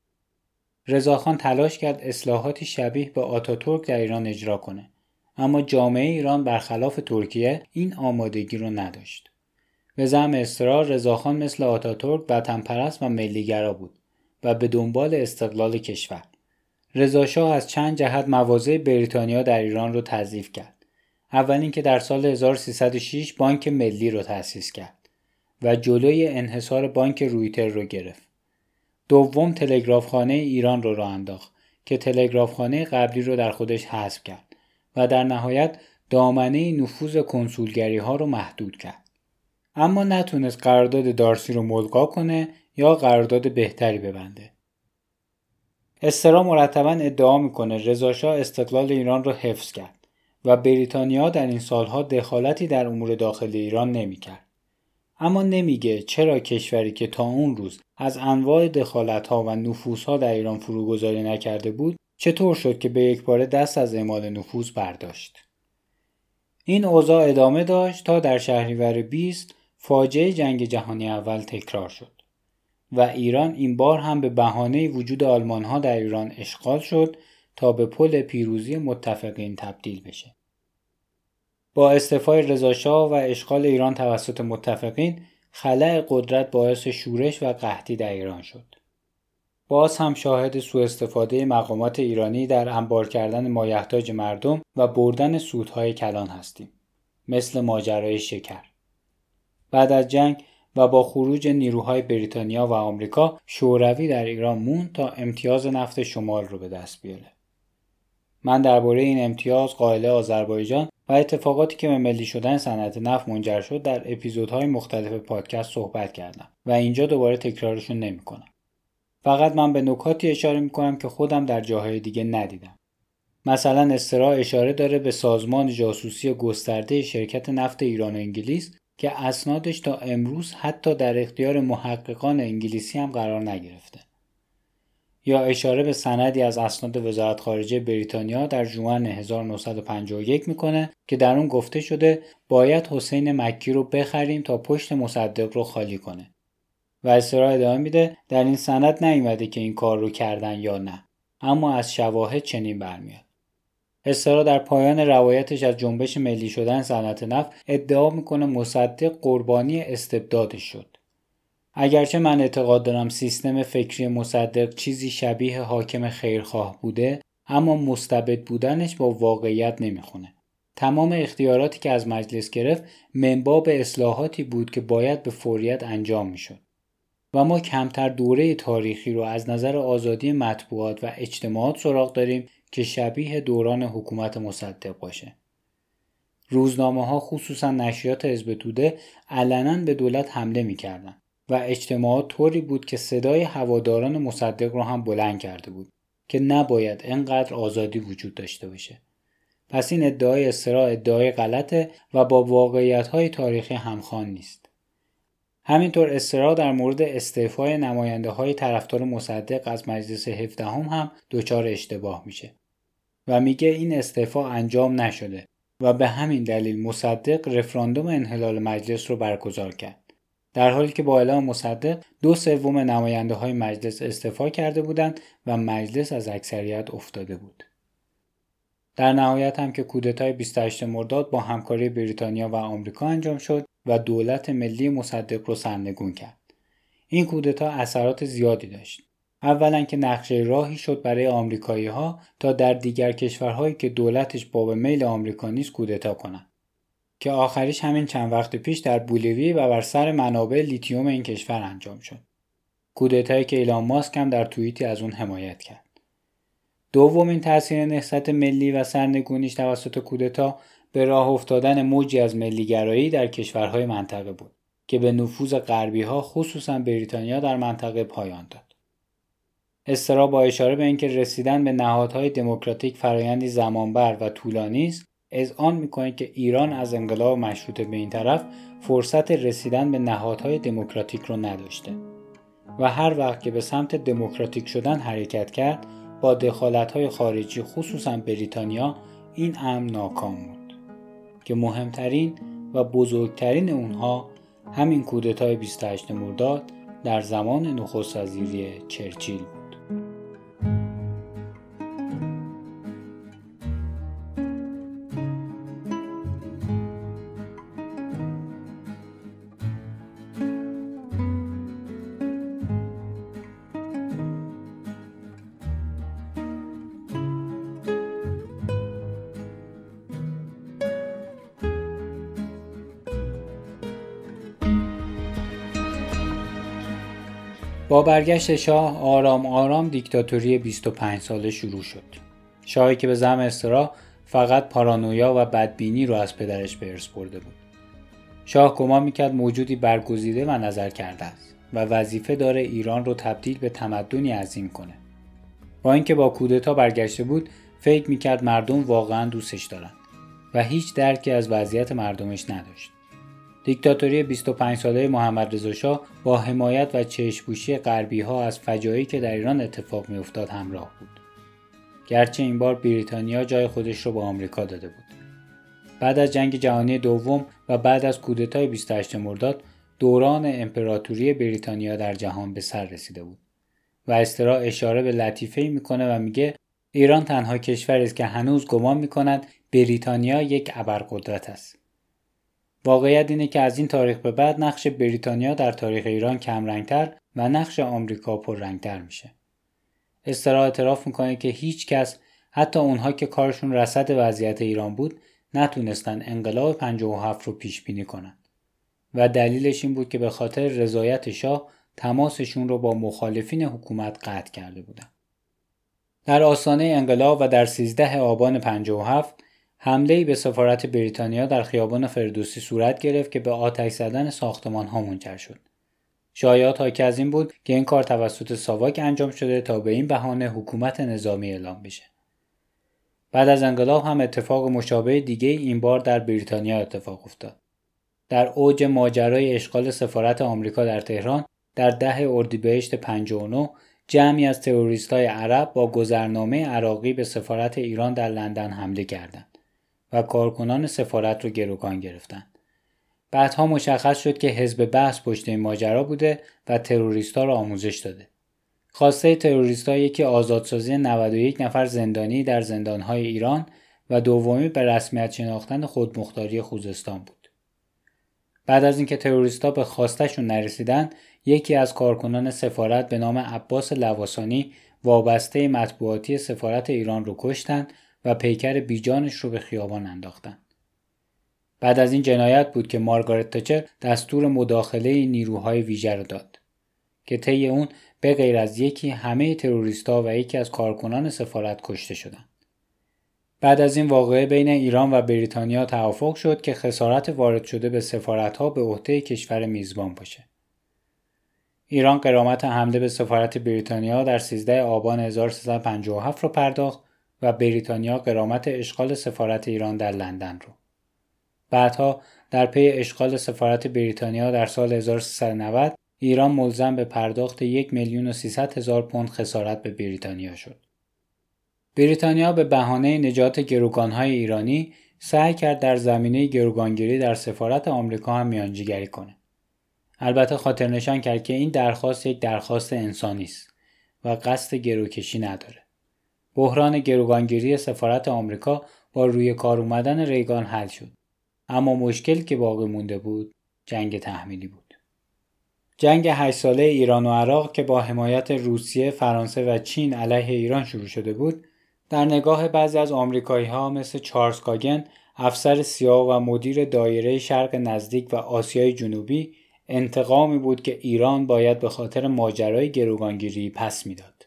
رضاخان تلاش کرد اصلاحاتی شبیه به آتاتورک در ایران اجرا کنه. اما جامعه ایران برخلاف ترکیه این آمادگی رو نداشت. به زعم استرا رضاخان مثل آتاتورک وطنپرست و ملیگرا بود و به دنبال استقلال کشور. رضاشاه از چند جهت مواضع بریتانیا در ایران رو تضعیف کرد. اول اینکه در سال 1306 بانک ملی رو تأسیس کرد و جلوی انحصار بانک رویتر رو گرفت. دوم تلگرافخانه ایران رو راه انداخت که تلگرافخانه قبلی رو در خودش حذف کرد و در نهایت دامنه نفوذ کنسولگری ها رو محدود کرد. اما نتونست قرارداد دارسی رو ملغا کنه یا قرارداد بهتری ببنده. استرا مرتباً ادعا میکنه رضاشاه استقلال ایران رو حفظ کرد و بریتانیا در این سالها دخالتی در امور داخلی ایران نمیکرد. اما نمیگه چرا کشوری که تا اون روز از انواع دخالت‌ها و نفوذها در ایران فروگذاری نکرده بود چطور شد که به یکباره دست از اعمال نفوذ برداشت. این اوضاع ادامه داشت تا در شهریور 20 فاجعه جنگ جهانی اول تکرار شد و ایران این بار هم به بهانه وجود آلمان‌ها در ایران اشغال شد تا به پل پیروزی متفقین تبدیل بشه. با استعفای رضاشاه و اشغال ایران توسط متفقین، خلأ قدرت باعث شورش و قحطی در ایران شد. باز هم شاهد سوء استفاده مقامات ایرانی در انبار کردن مایحتاج مردم و بردن سودهای کلان هستیم، مثل ماجرای شکر. بعد از جنگ و با خروج نیروهای بریتانیا و آمریکا، شوروی در ایران موند تا امتیاز نفت شمال رو به دست بیاره. من درباره این امتیاز قائل آذربایجان و اتفاقاتی که به ملی شدن صنعت نفت منجر شد در اپیزودهای مختلف پادکست صحبت کردم و اینجا دوباره تکرارشون نمی‌کنم. فقط من به نکاتی اشاره می‌کنم که خودم در جاهای دیگه ندیدم. مثلا استرا اشاره داره به سازمان جاسوسی گسترده شرکت نفت ایران و انگلیس که اسنادش تا امروز حتی در اختیار محققان انگلیسی هم قرار نگرفته. یا اشاره به سندی از اسناد وزارت خارجه بریتانیا در ژوئن 1951 میکنه که در اون گفته شده باید حسین مکی رو بخریم تا پشت مصدق رو خالی کنه. و استرا ادامه میده در این سند نیومده که این کار رو کردن یا نه، اما از شواهد چنین برمیاد. استرا در پایان روایتش از جنبش ملی شدن صنعت نفت ادعا میکنه مصدق قربانی استبدادش شد. اگرچه من اعتقاد دارم سیستم فکری مصدق چیزی شبیه حاکم خیرخواه بوده، اما مستبد بودنش با واقعیت نمیخونه. تمام اختیاراتی که از مجلس گرفت منباب اصلاحاتی بود که باید به فوریت انجام میشد. و ما کمتر دوره تاریخی رو از نظر آزادی مطبوعات و اجتماعات سراغ داریم که شبیه دوران حکومت مصدق باشه. روزنامه‌ها خصوصا نشریات حزب توده علنا به دولت حمله می‌کردند و اجتماعات طوری بود که صدای هواداران مصدق رو هم بلند کرده بود که نباید انقدر آزادی وجود داشته باشه. پس این ادعای استرا ادعای غلطه و با واقعیت‌های تاریخی همخوان نیست. همینطور استرا در مورد استعفای نماینده‌های طرفدار مصدق از مجلس 17 هم دچار اشتباه میشه و میگه این استعفا انجام نشده و به همین دلیل مصدق رفراندوم انحلال مجلس رو برگزار کرد، در حالی که با اعلام مصدق 2/3 نماینده‌های مجلس استعفا کرده بودند و مجلس از اکثریت افتاده بود. در نهایت هم که کودتای 28 مرداد با همکاری بریتانیا و آمریکا انجام شد و دولت ملی مصدق رو سرنگون کرد. این کودتا اثرات زیادی داشت. اولا که نقشه راهی شد برای آمریکایی‌ها تا در دیگر کشورهایی که دولتش باب میل آمریکا نیست کودتا کنند، که آخریش همین چند وقت پیش در بولیوی و بر سر منابع لیتیوم این کشور انجام شد. کودتایی که ایلان ماسک هم در توییتی از اون حمایت کرد. دومین تأثیر نهضت ملی و سرنگونیش توسط کودتا به راه افتادن موجی از ملیگرایی در کشورهای منطقه بود که به نفوذ غربی‌ها خصوصا بریتانیا در منطقه پایان داد. استرا با اشاره به اینکه رسیدن به نهادهای دموکراتیک فرایندی زمانبر و طولانی است، اذعان می‌کنه که ایران از انقلاب مشروطه به این طرف فرصت رسیدن به نهادهای دموکراتیک رو نداشته و هر وقت که به سمت دموکراتیک شدن حرکت کرد با دخالت‌های خارجی خصوصا بریتانیا این امر ناکام بود که مهمترین و بزرگترین اونها همین کودتای 28 مرداد در زمان نخست وزیری چرچیل بود. با برگشت شاه آرام آرام دیکتاتوری 25 ساله شروع شد. شاهی که به زعم استرا فقط پارانویا و بدبینی رو از پدرش به ارث برده بود. شاه گمان میکرد موجودی برگزیده و نظر کرده است و وظیفه داره ایران رو تبدیل به تمدنی عظیم کنه. با اینکه با کودتا برگشته بود، فکر میکرد مردم واقعا دوستش دارن و هیچ درکی از وضعیت مردمش نداشت. دیکتاتوری 25 ساله محمد رضا شاه با حمایت و چشم‌پوشی غربی‌ها از فجایعی که در ایران اتفاق می‌افتاد همراه بود. گرچه این بار بریتانیا جای خودش رو به آمریکا داده بود. بعد از جنگ جهانی دوم و بعد از کودتای 28 مرداد دوران امپراتوری بریتانیا در جهان به سر رسیده بود و استرا اشاره به لطیفه‌ای می‌کنه و میگه ایران تنها کشوری است که هنوز گمان می‌کند بریتانیا یک ابرقدرت است. واقعیت اینه که از این تاریخ به بعد نقش بریتانیا در تاریخ ایران کم رنگتر و نقش آمریکا پر رنگتر میشه. استرا اعتراف میکنه که هیچ کس، حتی اونها که کارشون رصد وضعیت ایران بود، نتونستن انقلاب 57 رو پیش بینی کنن و دلیلش این بود که به خاطر رضایت شاه تماسشون رو با مخالفین حکومت قطع کرده بودن. در آستانه انقلاب و در 13 آبان 57 حمله‌ای به سفارت بریتانیا در خیابان فردوسی صورت گرفت که به آتش زدن ساختمان‌ها منجر شد. شایعات حاکی از این بود که این کار توسط ساواک انجام شده تا به این بهانه حکومت نظامی اعلام بشه. بعد از انقلاب هم اتفاق مشابه دیگه این بار در بریتانیا اتفاق افتاد. در اوج ماجرای اشغال سفارت آمریکا در تهران در 10 اردیبهشت 59 جمعی از تروریست‌های عرب با گذرنامه عراقی به سفارت ایران در لندن حمله کردند و کارکنان سفارت رو گروگان گرفتند. بعدها مشخص شد که حزب بعث پشت این ماجرا بوده و تروریست‌ها را آموزش داده. خواسته تروریست‌ها یکی آزادسازی 91 نفر زندانی در زندان‌های ایران و دومی به رسمیت شناختن خودمختاری خوزستان بود. بعد از اینکه تروریست‌ها به خواستشون نرسیدن، یکی از کارکنان سفارت به نام عباس لواسانی وابسته مطبوعاتی سفارت ایران رو کشتن و پیکر بیجانش رو به خیابان انداختن. بعد از این جنایت بود که مارگارت تچر دستور مداخله نیروهای ویژه رو داد که طی اون به غیر از یکی همه تروریست‌ها و یکی از کارکنان سفارت کشته شدند. بعد از این واقعه بین ایران و بریتانیا توافق شد که خسارت وارد شده به سفارت‌ها به عهده کشور میزبان باشه. ایران غرامت حمله به سفارت بریتانیا در 13 آبان 1357 رو پرداخت و بریتانیا غرامت اشغال سفارت ایران در لندن رو. بعدها در پی اشغال سفارت بریتانیا در سال 1390 ایران ملزم به پرداخت 1,300,000 پوند خسارت به بریتانیا شد. بریتانیا به بهانه نجات گروگان‌های ایرانی سعی کرد در زمینه گروگانگیری در سفارت آمریکا هم میانجیگری کنه. البته خاطر نشان کرد که این درخواست یک درخواست انسانی است و قصد گروکشی نداره. بحران گروگانگیری سفارت آمریکا با روی کار اومدن ریگان حل شد. اما مشکل که باقی مونده بود جنگ تحمیلی بود. جنگ 8 ساله ایران و عراق که با حمایت روسیه، فرانسه و چین علیه ایران شروع شده بود، در نگاه بعضی از آمریکایی‌ها مثل چارلز کاگن، افسر سیا و مدیر دایره شرق نزدیک و آسیای جنوبی، انتقامی بود که ایران باید به خاطر ماجرای گروگانگیری پس میداد.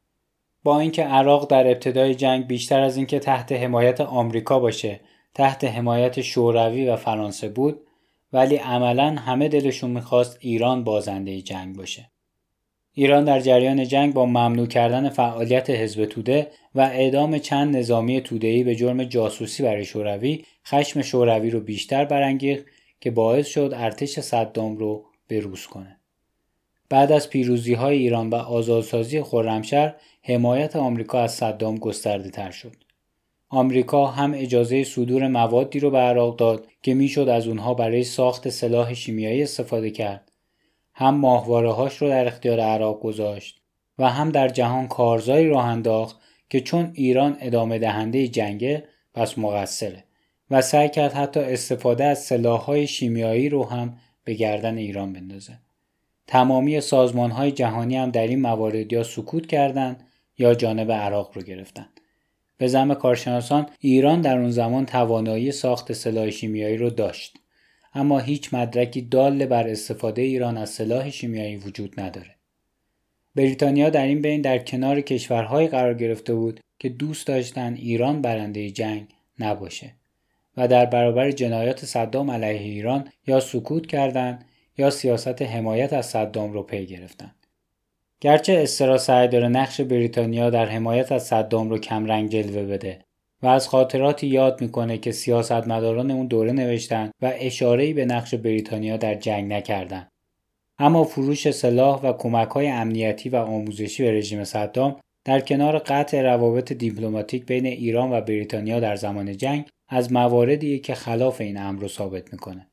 با اینکه عراق در ابتدای جنگ بیشتر از اینکه تحت حمایت آمریکا باشه، تحت حمایت شوروی و فرانسه بود، ولی عملاً همه دلشون میخواست ایران بازنده جنگ باشه. ایران در جریان جنگ با ممنوع کردن فعالیت حزب توده و اعدام چند نظامی توده‌ای به جرم جاسوسی برای شوروی، خشم شوروی رو بیشتر برانگیخت که باعث شد ارتش صدام رو بروز کنه. بعد از پیروزی‌های ایران و آزادسازی خرمشهر، حمایت آمریکا از صدام گسترده تر شد. آمریکا هم اجازه صدور موادی رو به عراق داد که میشد از اونها برای ساخت سلاح شیمیایی استفاده کرد، هم ماهواره‌هاش رو در اختیار عراق گذاشت و هم در جهان کارزاری راه انداخت که چون ایران ادامه دهنده جنگه پس مقصره و سعی کرد حتی استفاده از سلاح‌های شیمیایی رو هم به گردن ایران بندازه. تمامی سازمان‌های جهانی هم در این موارد یا سکوت کردند یا جانب عراق رو گرفتن. به زعم کارشناسان ایران در اون زمان توانایی ساخت سلاح شیمیایی رو داشت، اما هیچ مدرکی دال بر استفاده ایران از سلاح شیمیایی وجود نداره. بریتانیا در این بین در کنار کشورهایی قرار گرفته بود که دوست داشتن ایران برنده جنگ نباشه و در برابر جنایات صدام علیه ایران یا سکوت کردند یا سیاست حمایت از صدام رو پی گرفتن. گرچه استرا سعی داره نقش بریتانیا در حمایت از صدام رو کمرنگ جلوه بده و از خاطراتی یاد میکنه که سیاستمداران اون دوره نوشتن و اشاره‌ای به نقش بریتانیا در جنگ نکردن، اما فروش سلاح و کمک‌های امنیتی و آموزشی به رژیم صدام در کنار قطع روابط دیپلماتیک بین ایران و بریتانیا در زمان جنگ از مواردیه که خلاف این امر رو ثابت میکنه.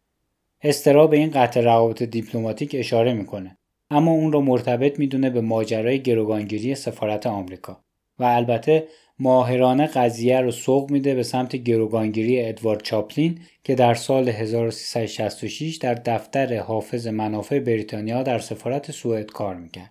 استرا به این قطع روابط دیپلماتیک اشاره میکنه، اما اون رو مرتبط میدونه به ماجرای گروگانگیری سفارت آمریکا و البته ماهرانه قضیه رو سوق میده به سمت گروگانگیری ادوارد چاپلین که در سال 1366 در دفتر حافظ منافع بریتانیا در سفارت سوئد کار میکرد.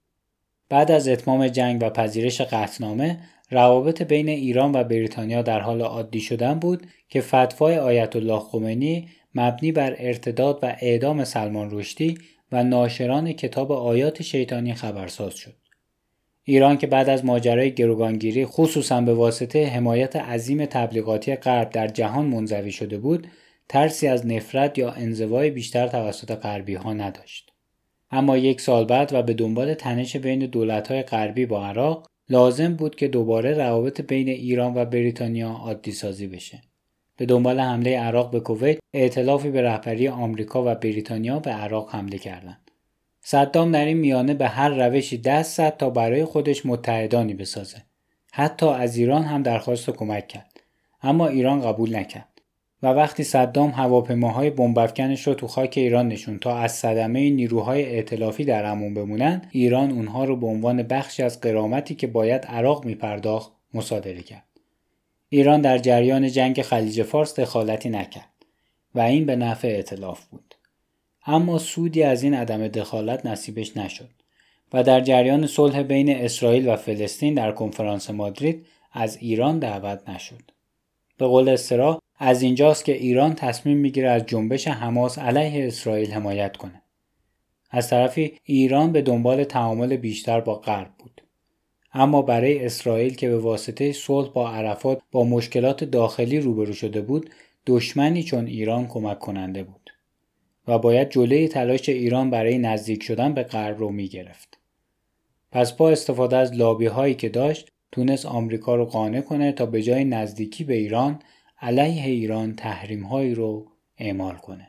بعد از اتمام جنگ و پذیرش قطعنامه، روابط بین ایران و بریتانیا در حال عادی شدن بود که فتوای آیت الله خمینی مبنی بر ارتداد و اعدام سلمان رشدی و ناشران کتاب آیات شیطانی خبرساز شد. ایران که بعد از ماجرای گروگانگیری خصوصا به واسطه حمایت عظیم تبلیغاتی غرب در جهان منزوی شده بود، ترسی از نفرت یا انزوای بیشتر توسط غربی‌ها نداشت. اما 1 سال بعد و به دنبال تنش بین دولت‌های غربی با عراق، لازم بود که دوباره روابط بین ایران و بریتانیا عادی سازی بشه. به دنبال حمله عراق به کویت، ائتلافی به رهبری آمریکا و بریتانیا به عراق حمله کردند. صدام در این میانه به هر روشی دست زد تا برای خودش متحدانی بسازه. حتی از ایران هم درخواست کمک کرد. اما ایران قبول نکرد. و وقتی صدام هواپیماهای بمب‌افکنش رو تو خاک ایران نشون تا از صدمه نیروهای ائتلافی در امان بمونن، ایران اونها رو به عنوان بخشی از غرامتی که باید عراق میپرداخت مصادره کرد. ایران در جریان جنگ خلیج فارس دخالتی نکرد و این به نفع ائتلاف بود. اما سودی از این عدم دخالت نصیبش نشد و در جریان صلح بین اسرائیل و فلسطین در کنفرانس مادرید از ایران دعوت نشد. به قول استرا از اینجاست که ایران تصمیم میگیره از جنبش حماس علیه اسرائیل حمایت کنه. از طرفی ایران به دنبال تعامل بیشتر با غرب بود. اما برای اسرائیل که به واسطه صلح با عرفات با مشکلات داخلی روبرو شده بود، دشمنی چون ایران کمک کننده بود و باید جلوی تلاش ایران برای نزدیک شدن به غرب رو میگرفت. پس با استفاده از لابی هایی که داشت، تونست آمریکا رو قانع کنه تا به جای نزدیکی به ایران، علیه ایران تحریم هایی رو اعمال کنه.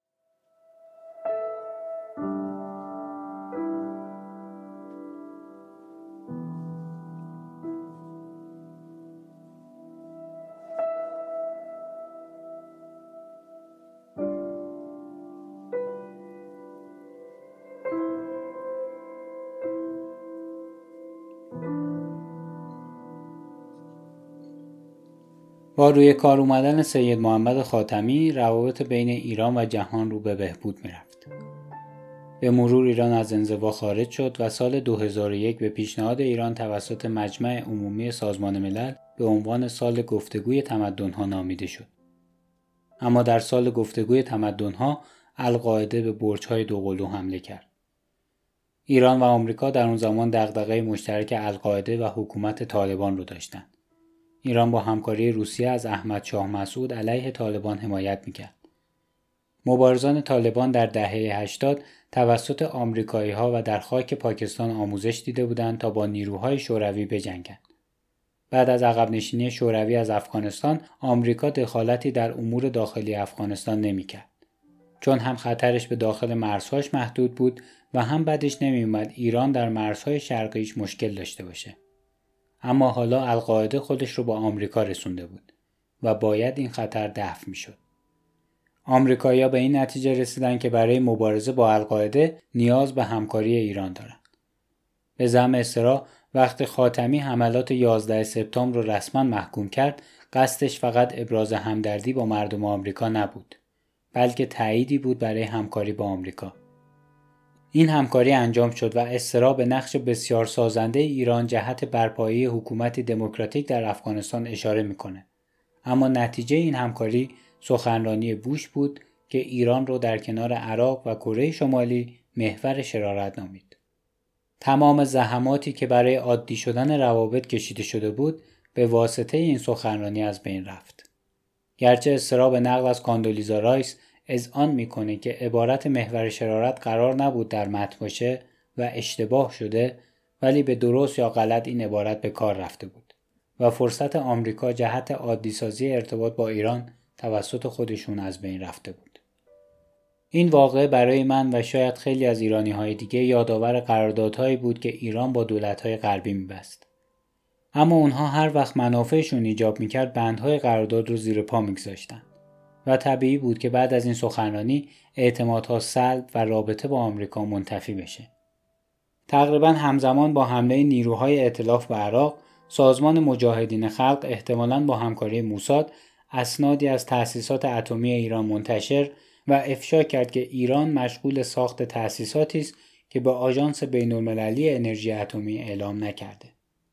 با روی کار اومدن سید محمد خاتمی، روابط بین ایران و جهان رو به بهبود میرفت. به مرور ایران از انزوا خارج شد و سال 2001 به پیشنهاد ایران توسط مجمع عمومی سازمان ملل به عنوان سال گفتگوی تمدن‌ها نامیده شد. اما در سال گفتگوی تمدن‌ها، القاعده به برج‌های دوقلو حمله کرد. ایران و آمریکا در اون زمان دغدغه مشترک القاعده و حکومت طالبان رو داشتند. ایران با همکاری روسیه از احمد شاه مسعود علیه طالبان حمایت میکرد. مبارزان طالبان در دهه 80 توسط آمریکایی‌ها و در خاک پاکستان آموزش دیده بودند تا با نیروهای شوروی بجنگند. بعد از عقب نشینی شوروی از افغانستان، آمریکا دخالتی در امور داخلی افغانستان نمیکرد. چون هم خطرش به داخل مرزهاش محدود بود و هم بعدش نمیومد ایران در مرزهای شرقیش مشکل داشته باشه. اما حالا القاعده خودش رو با آمریکا رسونده بود و باید این خطر دفع میشد. آمریکایی‌ها به این نتیجه رسیدن که برای مبارزه با القاعده نیاز به همکاری ایران دارند. به زعم استرا وقتی خاتمی حملات 11 سپتامبر رو رسما محکوم کرد، قصدش فقط ابراز همدردی با مردم آمریکا نبود، بلکه تأییدی بود برای همکاری با آمریکا. این همکاری انجام شد و استرا به نقش بسیار سازنده ایران جهت برپایی حکومتی دموکراتیک در افغانستان اشاره میکنه. اما نتیجه این همکاری سخنرانی بوش بود که ایران رو در کنار عراق و کره شمالی محور شرارت نامید. تمام زحماتی که برای عادی شدن روابط کشیده شده بود به واسطه این سخنرانی از بین رفت. گرچه استرا به نقل از کاندولیزا رایس اذعان میکنه که عبارت محور شرارت قرار نبود در متن باشه و اشتباه شده، ولی به درست یا غلط این عبارت به کار رفته بود و فرصت آمریکا جهت عادی سازی ارتباط با ایران توسط خودشون از بین رفته بود. این واقعه برای من و شاید خیلی از ایرانی‌های دیگه یادآور قراردادهایی بود که ایران با دولت‌های غربی می‌بست. اما اونها هر وقت منافعشون ایجاب می‌کرد بندهای قرارداد رو زیر پا می‌گذاشتن. و طبیعی بود که بعد از این سخنرانی اعتمادها سلب و رابطه با آمریکا منتفی بشه. تقریباً همزمان با حمله نیروهای ائتلاف به عراق، سازمان مجاهدین خلق احتمالاً با همکاری موساد اسنادی از تأسیسات اتمی ایران منتشر و افشا کرد که ایران مشغول ساخت تأسیساتی است که به آژانس بین‌المللی انرژی اتمی اعلام نکرده.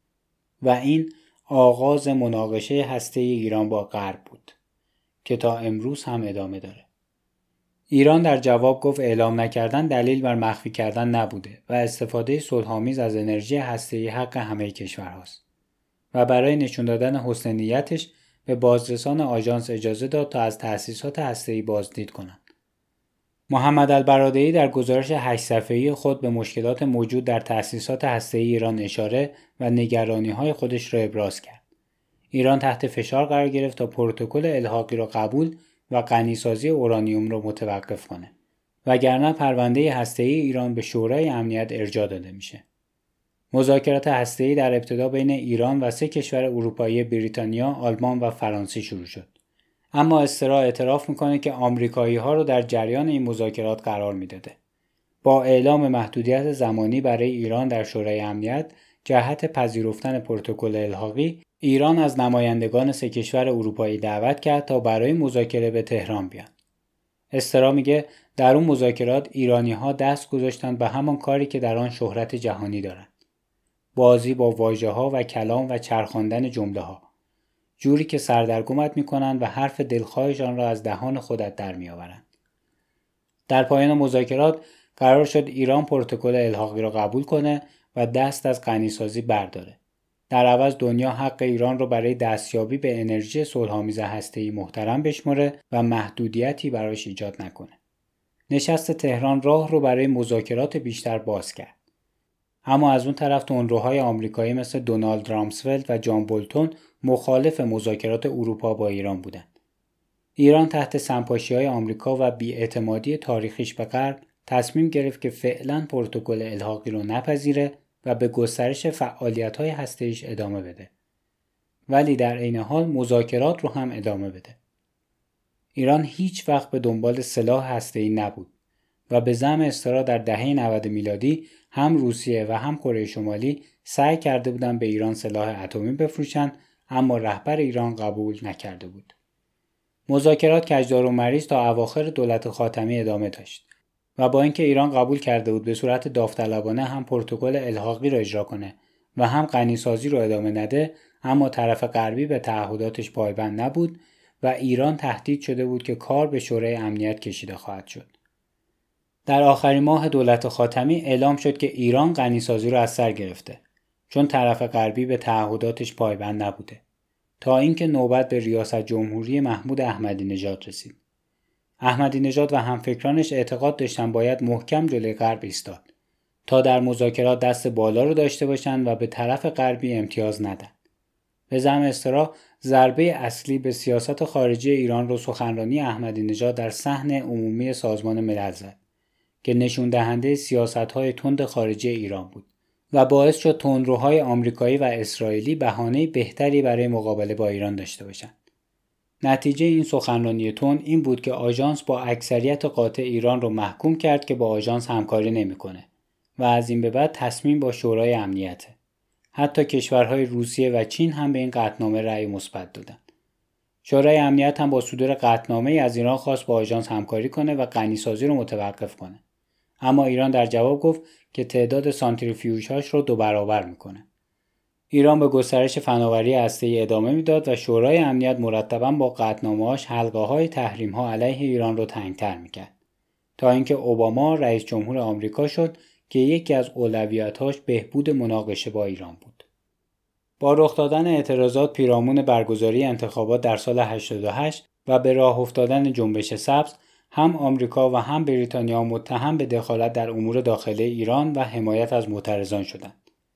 و این آغاز مناقشه هسته‌ای ایران با غرب بود که تا امروز هم ادامه داره. ایران در جواب گفت اعلام نکردن دلیل بر مخفی کردن نبوده و استفاده صلح‌آمیز از انرژی هسته‌ای حق همه کشورهاست و برای نشون دادن حسن نیتش به بازرسان آژانس اجازه داد تا از تأسیسات هسته‌ای بازدید کنند. محمد البرادعی در گزارش 8 صفحه‌ای خود به مشکلات موجود در تأسیسات هسته‌ای ایران اشاره و نگرانی‌های خودش را ابراز کرد. ایران تحت فشار قرار گرفت تا پروتکل الحاقی را قبول و غنیسازی اورانیوم را متوقف کنه، وگرنه پرونده هسته‌ای ایران به شورای امنیت ارجاع داده میشه. مذاکرات هسته‌ای در ابتدا بین ایران و 3 کشور اروپایی بریتانیا، آلمان و فرانسه شروع شد. اما استرا اعتراف میکنه که آمریکایی‌ها رو در جریان این مذاکرات قرار میداده. با اعلام محدودیت زمانی برای ایران در شورای امنیت جهت پذیرفتن پروتکل الحاقی، ایران از نمایندگان 3 کشور اروپایی دعوت کرد تا برای مذاکره به تهران بیان. استرا میگه در اون مذاکرات ایرانی‌ها دست گذاشتند به همان کاری که در آن شهرت جهانی دارند. بازی با واژه‌ها و کلام و چرخاندن جمله‌ها، جوری که سردرگمت می‌کنند و حرف دلخواهشان را از دهان خودت در می‌آورند. در پایان مذاکرات قرار شد ایران پروتکل الحاقی را قبول کنه و دست از غنیسازی برداره. در عوض دنیا حق ایران را برای دستیابی به انرژی صلح‌آمیز هسته‌ای محترم بشمره و محدودیتی براش ایجاد نکنه. نشست تهران راه رو برای مذاکرات بیشتر باز کرد. اما از اون طرف تندروهای آمریکایی مثل دونالد رامسفلد و جان بولتون مخالف مذاکرات اروپا با ایران بودند. ایران تحت سمپاشی‌های آمریکا و بی‌اعتمادی تاریخیش به غرب تصمیم گرفت که فعلاً پروتکل الحاقی رو نپذیره و به گسترش فعالیت‌های هسته‌ایش ادامه بده. ولی در عین حال مذاکرات رو هم ادامه بده. ایران هیچ وقت به دنبال سلاح هسته‌ای نبود و به زعم استرا در دهه 90 میلادی هم روسیه و هم کره شمالی سعی کرده بودند به ایران سلاح اتمی بفروشند، اما رهبر ایران قبول نکرده بود. مذاکرات کجدار و مریض تا اواخر دولت خاتمی ادامه داشت و با اینکه ایران قبول کرده بود به صورت داوطلبانه هم پروتکل الحاقی را اجرا کنه و هم غنیسازی رو ادامه نده، اما طرف غربی به تعهداتش پایبند نبود و ایران تهدید شده بود که کار به شورای امنیت کشیده خواهد شد. در آخرین ماه دولت خاتمی اعلام شد که ایران غنیسازی رو از سر گرفته، چون طرف غربی به تعهداتش پایبند نبوده، تا اینکه نوبت به ریاست جمهوری محمود احمدی نژاد رسید. احمدی نژاد و همفکرانش اعتقاد داشتن باید محکم جلوی غرب ایستاد تا در مذاکرات دست بالا رو داشته باشن و به طرف غربی امتیاز ندن. به زعم استرا ضربه اصلی به سیاست خارجی ایران رو سخنرانی احمدی نژاد در صحن عمومی سازمان ملل زد که نشون دهنده سیاست‌های تند خارجی ایران بود و باعث شد تندروهای آمریکایی و اسرائیلی بهانه بهتری برای مقابله با ایران داشته باشند. نتیجه این سخنرانی تند این بود که آژانس با اکثریت قاطع ایران رو محکوم کرد که با آژانس همکاری نمی‌کنه و از این به بعد تصمیم با شورای امنیته. حتی کشورهای روسیه و چین هم به این قطعنامه رأی مثبت دادند. شورای امنیت هم با صدور قطعنامه‌ای از ایران خواست با آژانس همکاری کنه و غنیسازی رو متوقف کنه. اما ایران در جواب گفت که تعداد سانتریفیوژهاش رو 2 برابر میکنه. ایران به گسترش فناوری هسته‌ای ادامه میداد و شورای امنیت مرتباً با قطعنامه‌هاش حلقه‌های تحریم‌ها علیه ایران رو تنگ‌تر میکرد، تا اینکه اوباما رئیس جمهور آمریکا شد که یکی از اولویت‌هاش بهبود مناقشه با ایران بود. با رخ دادن اعتراضات پیرامون برگزاری انتخابات در سال 88 و به راه افتادن جنبش سبز، هم آمریکا و هم بریتانیا متهم به دخالت در امور داخلی ایران و حمایت از معترضان شدند.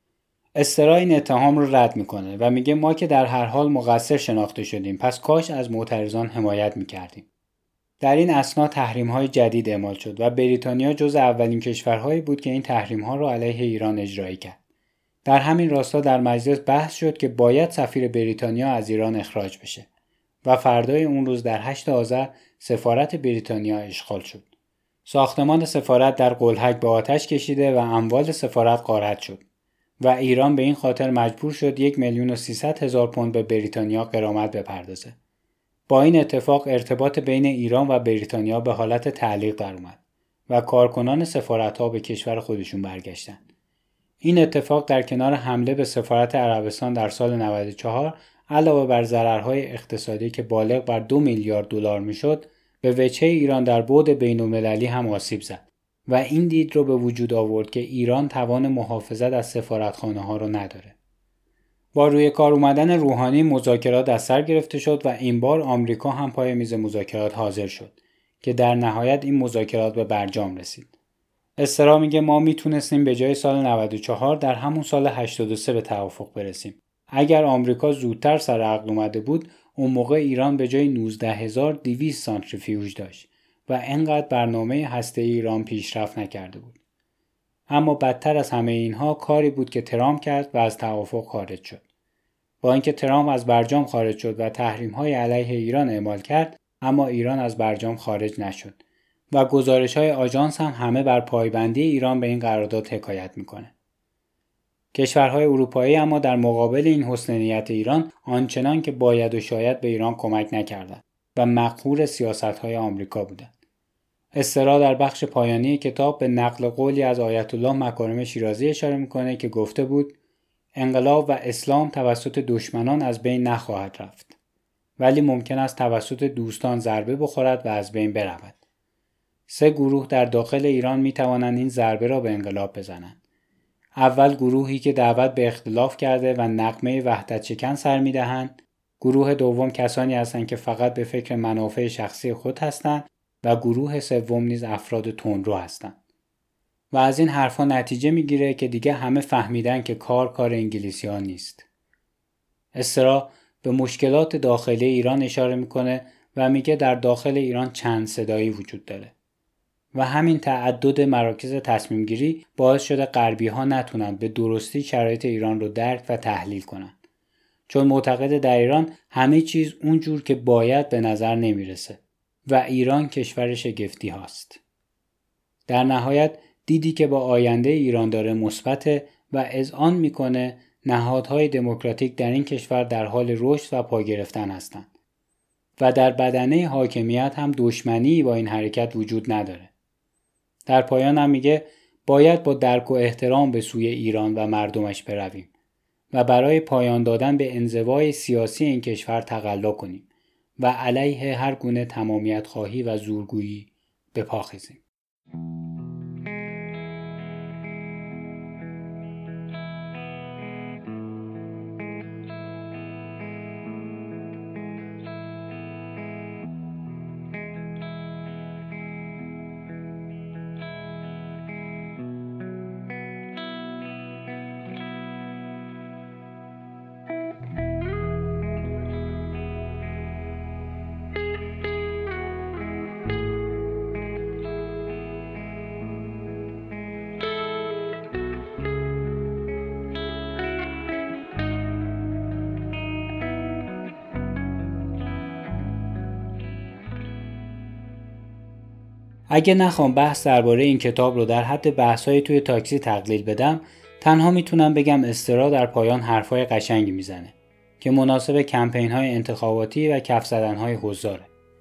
استرا این اتهام رو رد میکنه و میگه ما که در هر حال مقصر شناخته شدیم، پس کاش از معترضان حمایت میکردیم. در این اثنا تحریم‌های جدید اعمال شد و بریتانیا جز اولین کشورهایی بود که این تحریم‌ها رو علیه ایران اجرایی کرد. در همین راستا در مجلس بحث شد که باید سفیر بریتانیا از ایران اخراج بشه و فردای اون روز در 8 آذر سفارت بریتانیا اشغال شد. ساختمان سفارت در قلهک به آتش کشیده و اموال سفارت غارت شد و ایران به این خاطر مجبور شد 1,300,000 پوند به بریتانیا غرامت بپردازه. با این اتفاق ارتباط بین ایران و بریتانیا به حالت تعلیق در اومد و کارکنان سفارت‌ها به کشور خودشون برگشتند. این اتفاق در کنار حمله به سفارت عربستان در سال 94 علاوه بر ضررهای اقتصادی که بالغ بر 2 میلیارد دلار میشد، به وجهه ایران در بعد بین‌المللی هم آسیب زد و این دید رو به وجود آورد که ایران توان محافظت از سفارتخانه‌ها رو نداره. با روی کار اومدن روحانی مذاکرات از سر گرفته شد و این بار آمریکا هم پای میز مذاکرات حاضر شد که در نهایت این مذاکرات به برجام رسید. استرا میگه ما میتونستیم به جای سال 94 در همون سال 83 به توافق برسیم. اگر آمریکا زودتر سر عقل اومده بود، اون موقع ایران به جای 19200 سانتریفیوژ داشت و انقدر برنامه هسته‌ای ایران پیشرفت نکرده بود. اما بدتر از همه اینها کاری بود که ترامپ کرد و از توافق خارج شد. با اینکه ترامپ از برجام خارج شد و تحریم‌های علیه ایران اعمال کرد، اما ایران از برجام خارج نشد و گزارش‌های آژانس هم همه بر پایبندی ایران به این قرارداد حکایت می‌کنه. کشورهای اروپایی اما در مقابل این حسن نیت ایران آنچنان که باید و شاید به ایران کمک نکردند و مقهور سیاست‌های آمریکا بودند. استرا در بخش پایانی کتاب به نقل قولی از آیت الله مکارم شیرازی اشاره می‌کنه که گفته بود انقلاب و اسلام توسط دشمنان از بین نخواهد رفت، ولی ممکن است توسط دوستان ضربه بخورد و از بین برود. 3 گروه در داخل ایران می‌توانند این ضربه را به انقلاب بزنند. اول گروهی که دعوت به اختلاف کرده و نغمه وحدت شکن سر می‌دهند. گروه دوم کسانی هستند که فقط به فکر منافع شخصی خود هستند و گروه سوم نیز افراد تندرو هستند. و از این حرفا نتیجه میگیره که دیگه همه فهمیدن که کار انگلیسی‌ها نیست. استرا به مشکلات داخلی ایران اشاره میکنه و میگه در داخل ایران چند صدایی وجود داره و همین تعدد مراکز تصمیم گیری باعث شده غربی‌ها نتونن به درستی شرایط ایران رو درک و تحلیل کنن، چون معتقد در ایران همه چیز اونجور که باید به نظر نمیرسه و ایران کشور شگفتی هاست. در نهایت دیدی که با آینده ایران داره مثبت و اذعان میکنه نهادهای دموکراتیک در این کشور در حال رشد و پا گرفتن هستند و در بدنه حاکمیت هم دشمنی با این حرکت وجود نداره. در پایان هم میگه باید با درک و احترام به سوی ایران و مردمش برویم و برای پایان دادن به انزوای سیاسی این کشور تقلا کنیم و علیه هر گونه تمامیت خواهی و زورگویی بپاخیزیم. اگه نخوام بحث درباره این کتاب رو در حد بحث‌های توی تاکسی تقلیل بدم، تنها میتونم بگم استرا در پایان حرفای قشنگی میزنه که مناسب کمپین‌های انتخاباتی و کف زدن‌های حضاره.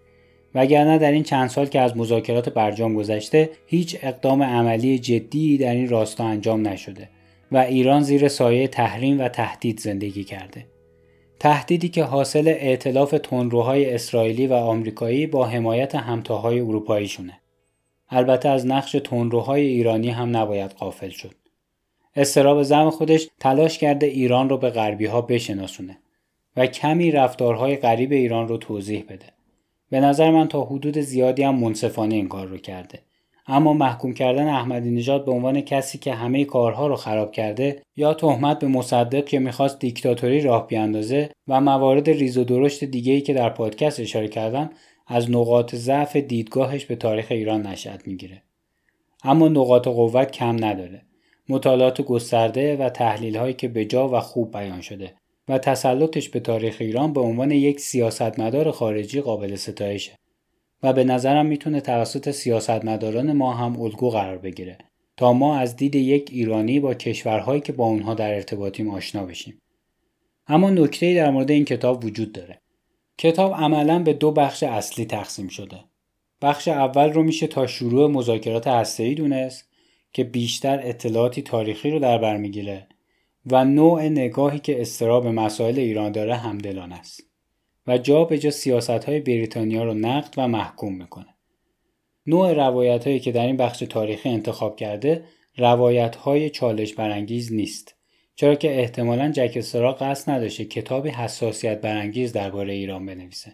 وگرنه در این چند سال که از مذاکرات برجام گذشته، هیچ اقدام عملی جدی در این راستا انجام نشده و ایران زیر سایه تحریم و تهدید زندگی کرده. تهدیدی که حاصل ائتلاف تندروهای اسرائیلی و آمریکایی با حمایت همتاهای اروپاییشونه. البته از نقش تندروهای ایرانی هم نباید غافل شد. استرا به زعم خودش تلاش کرده ایران رو به غربی‌ها بشناسونه و کمی رفتارهای غریب ایران رو توضیح بده. به نظر من تا حدود زیادی هم منصفانه این کار رو کرده. اما محکوم کردن احمدی نژاد به عنوان کسی که همه کارها رو خراب کرده یا تهمت به مصدق که میخواست دیکتاتوری راه بیاندازه و موارد ریز و درشت دیگه‌ای که در پادکست اشاره کردم از نقاط ضعف دیدگاهش به تاریخ ایران نشأت میگیره. اما نقاط قوت کم نداره. مطالعات گسترده و تحلیل‌هایی که به جا و خوب بیان شده و تسلطش به تاریخ ایران به عنوان یک سیاستمدار خارجی قابل ستایشه و به نظرم میتونه توسط سیاستمداران ما هم الگو قرار بگیره تا ما از دید یک ایرانی با کشورهایی که با اونها در ارتباطیم آشنا بشیم. اما نکته‌ای در مورد این کتاب وجود داره. کتاب عملاً به 2 بخش اصلی تقسیم شده. بخش اول رو میشه تا شروع مذاکرات هسته‌ای دونست که بیشتر اطلاعاتی تاریخی رو در بر میگیره و نوع نگاهی که استرا به مسائل ایران داره همدلانه است. و جا به جا سیاست‌های بریتانیا رو نقد و محکوم میکنه. نوع روایت‌هایی که در این بخش تاریخی انتخاب کرده روایت‌های چالش برانگیز نیست، چرا که احتمالاً جک استرا قصد نداشته کتابی حساسیت برانگیز درباره ایران بنویسه.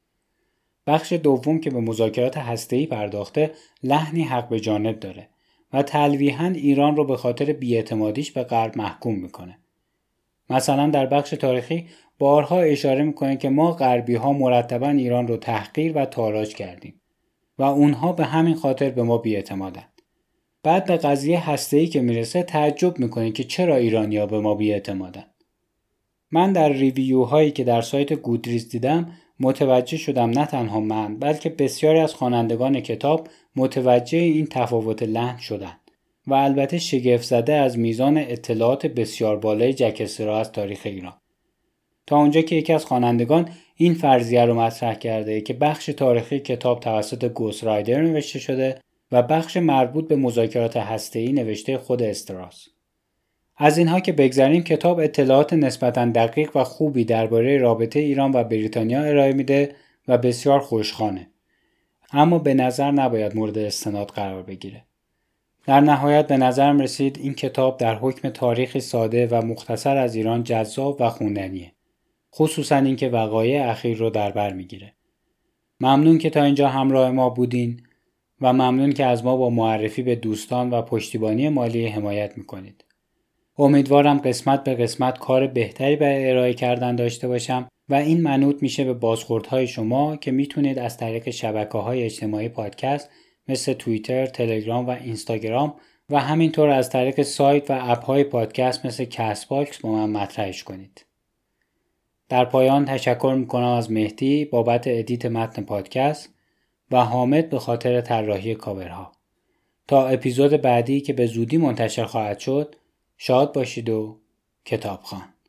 بخش دوم که به مذاکرات هسته‌ای پرداخته لحنی حق به جانب داره و تلویحاً ایران رو به خاطر بی‌اعتمادیش به غرب محکوم میکنه. مثلا در بخش تاریخی بارها اشاره میکنه که ما غربی‌ها مرتباً ایران رو تحقیر و تاراج کردیم و اونها به همین خاطر به ما بی‌اعتمادن. بعد به قضیه هسته‌ای که میرسه تعجب میکنه که چرا ایرانی‌ها به ما بی‌اعتمادن. من در ریویوهایی که در سایت گودریز دیدم متوجه شدم نه تنها من بلکه بسیاری از خوانندگان کتاب متوجه این تفاوت لحن شدند و البته شگفت زده از میزان اطلاعات بسیار بالای جک استرا از تاریخ ایران. تا اونجا که یکی از خوانندگان این فرضیه رو مطرح کرده که بخش تاریخی کتاب توسط گوست رایدر نوشته شده و بخش مربوط به مذاکرات هسته‌ای نوشته خود استراست. از اینها که بگذریم، کتاب اطلاعات نسبتاً دقیق و خوبی درباره رابطه ایران و بریتانیا ارائه میده و بسیار خوشخوانه. اما به نظر نباید مورد استناد قرار بگیره. در نهایت به نظرم رسید این کتاب در حکم تاریخی ساده و مختصر از ایران جذاب و خوندنیه. خصوصاً اینکه وقایع اخیر رو در بر میگیره. ممنون که تا اینجا همراه ما بودین و ممنون که از ما با معرفی به دوستان و پشتیبانی مالی حمایت میکنید. امیدوارم قسمت به قسمت کار بهتری برای ارائه کردن داشته باشم و این منوط میشه به بازخوردهای شما که میتونید از طریق شبکه‌های اجتماعی پادکست مثل توییتر، تلگرام و اینستاگرام و همینطور از طریق سایت و اپ‌های پادکست مثل کست باکس با من مطرحش کنید. در پایان تشکر میکنم از مهدی بابت ادیت متن پادکست و حامد به خاطر طراحی کاورها. تا اپیزود بعدی که به زودی منتشر خواهد شد، شاد باشید و کتابخوان.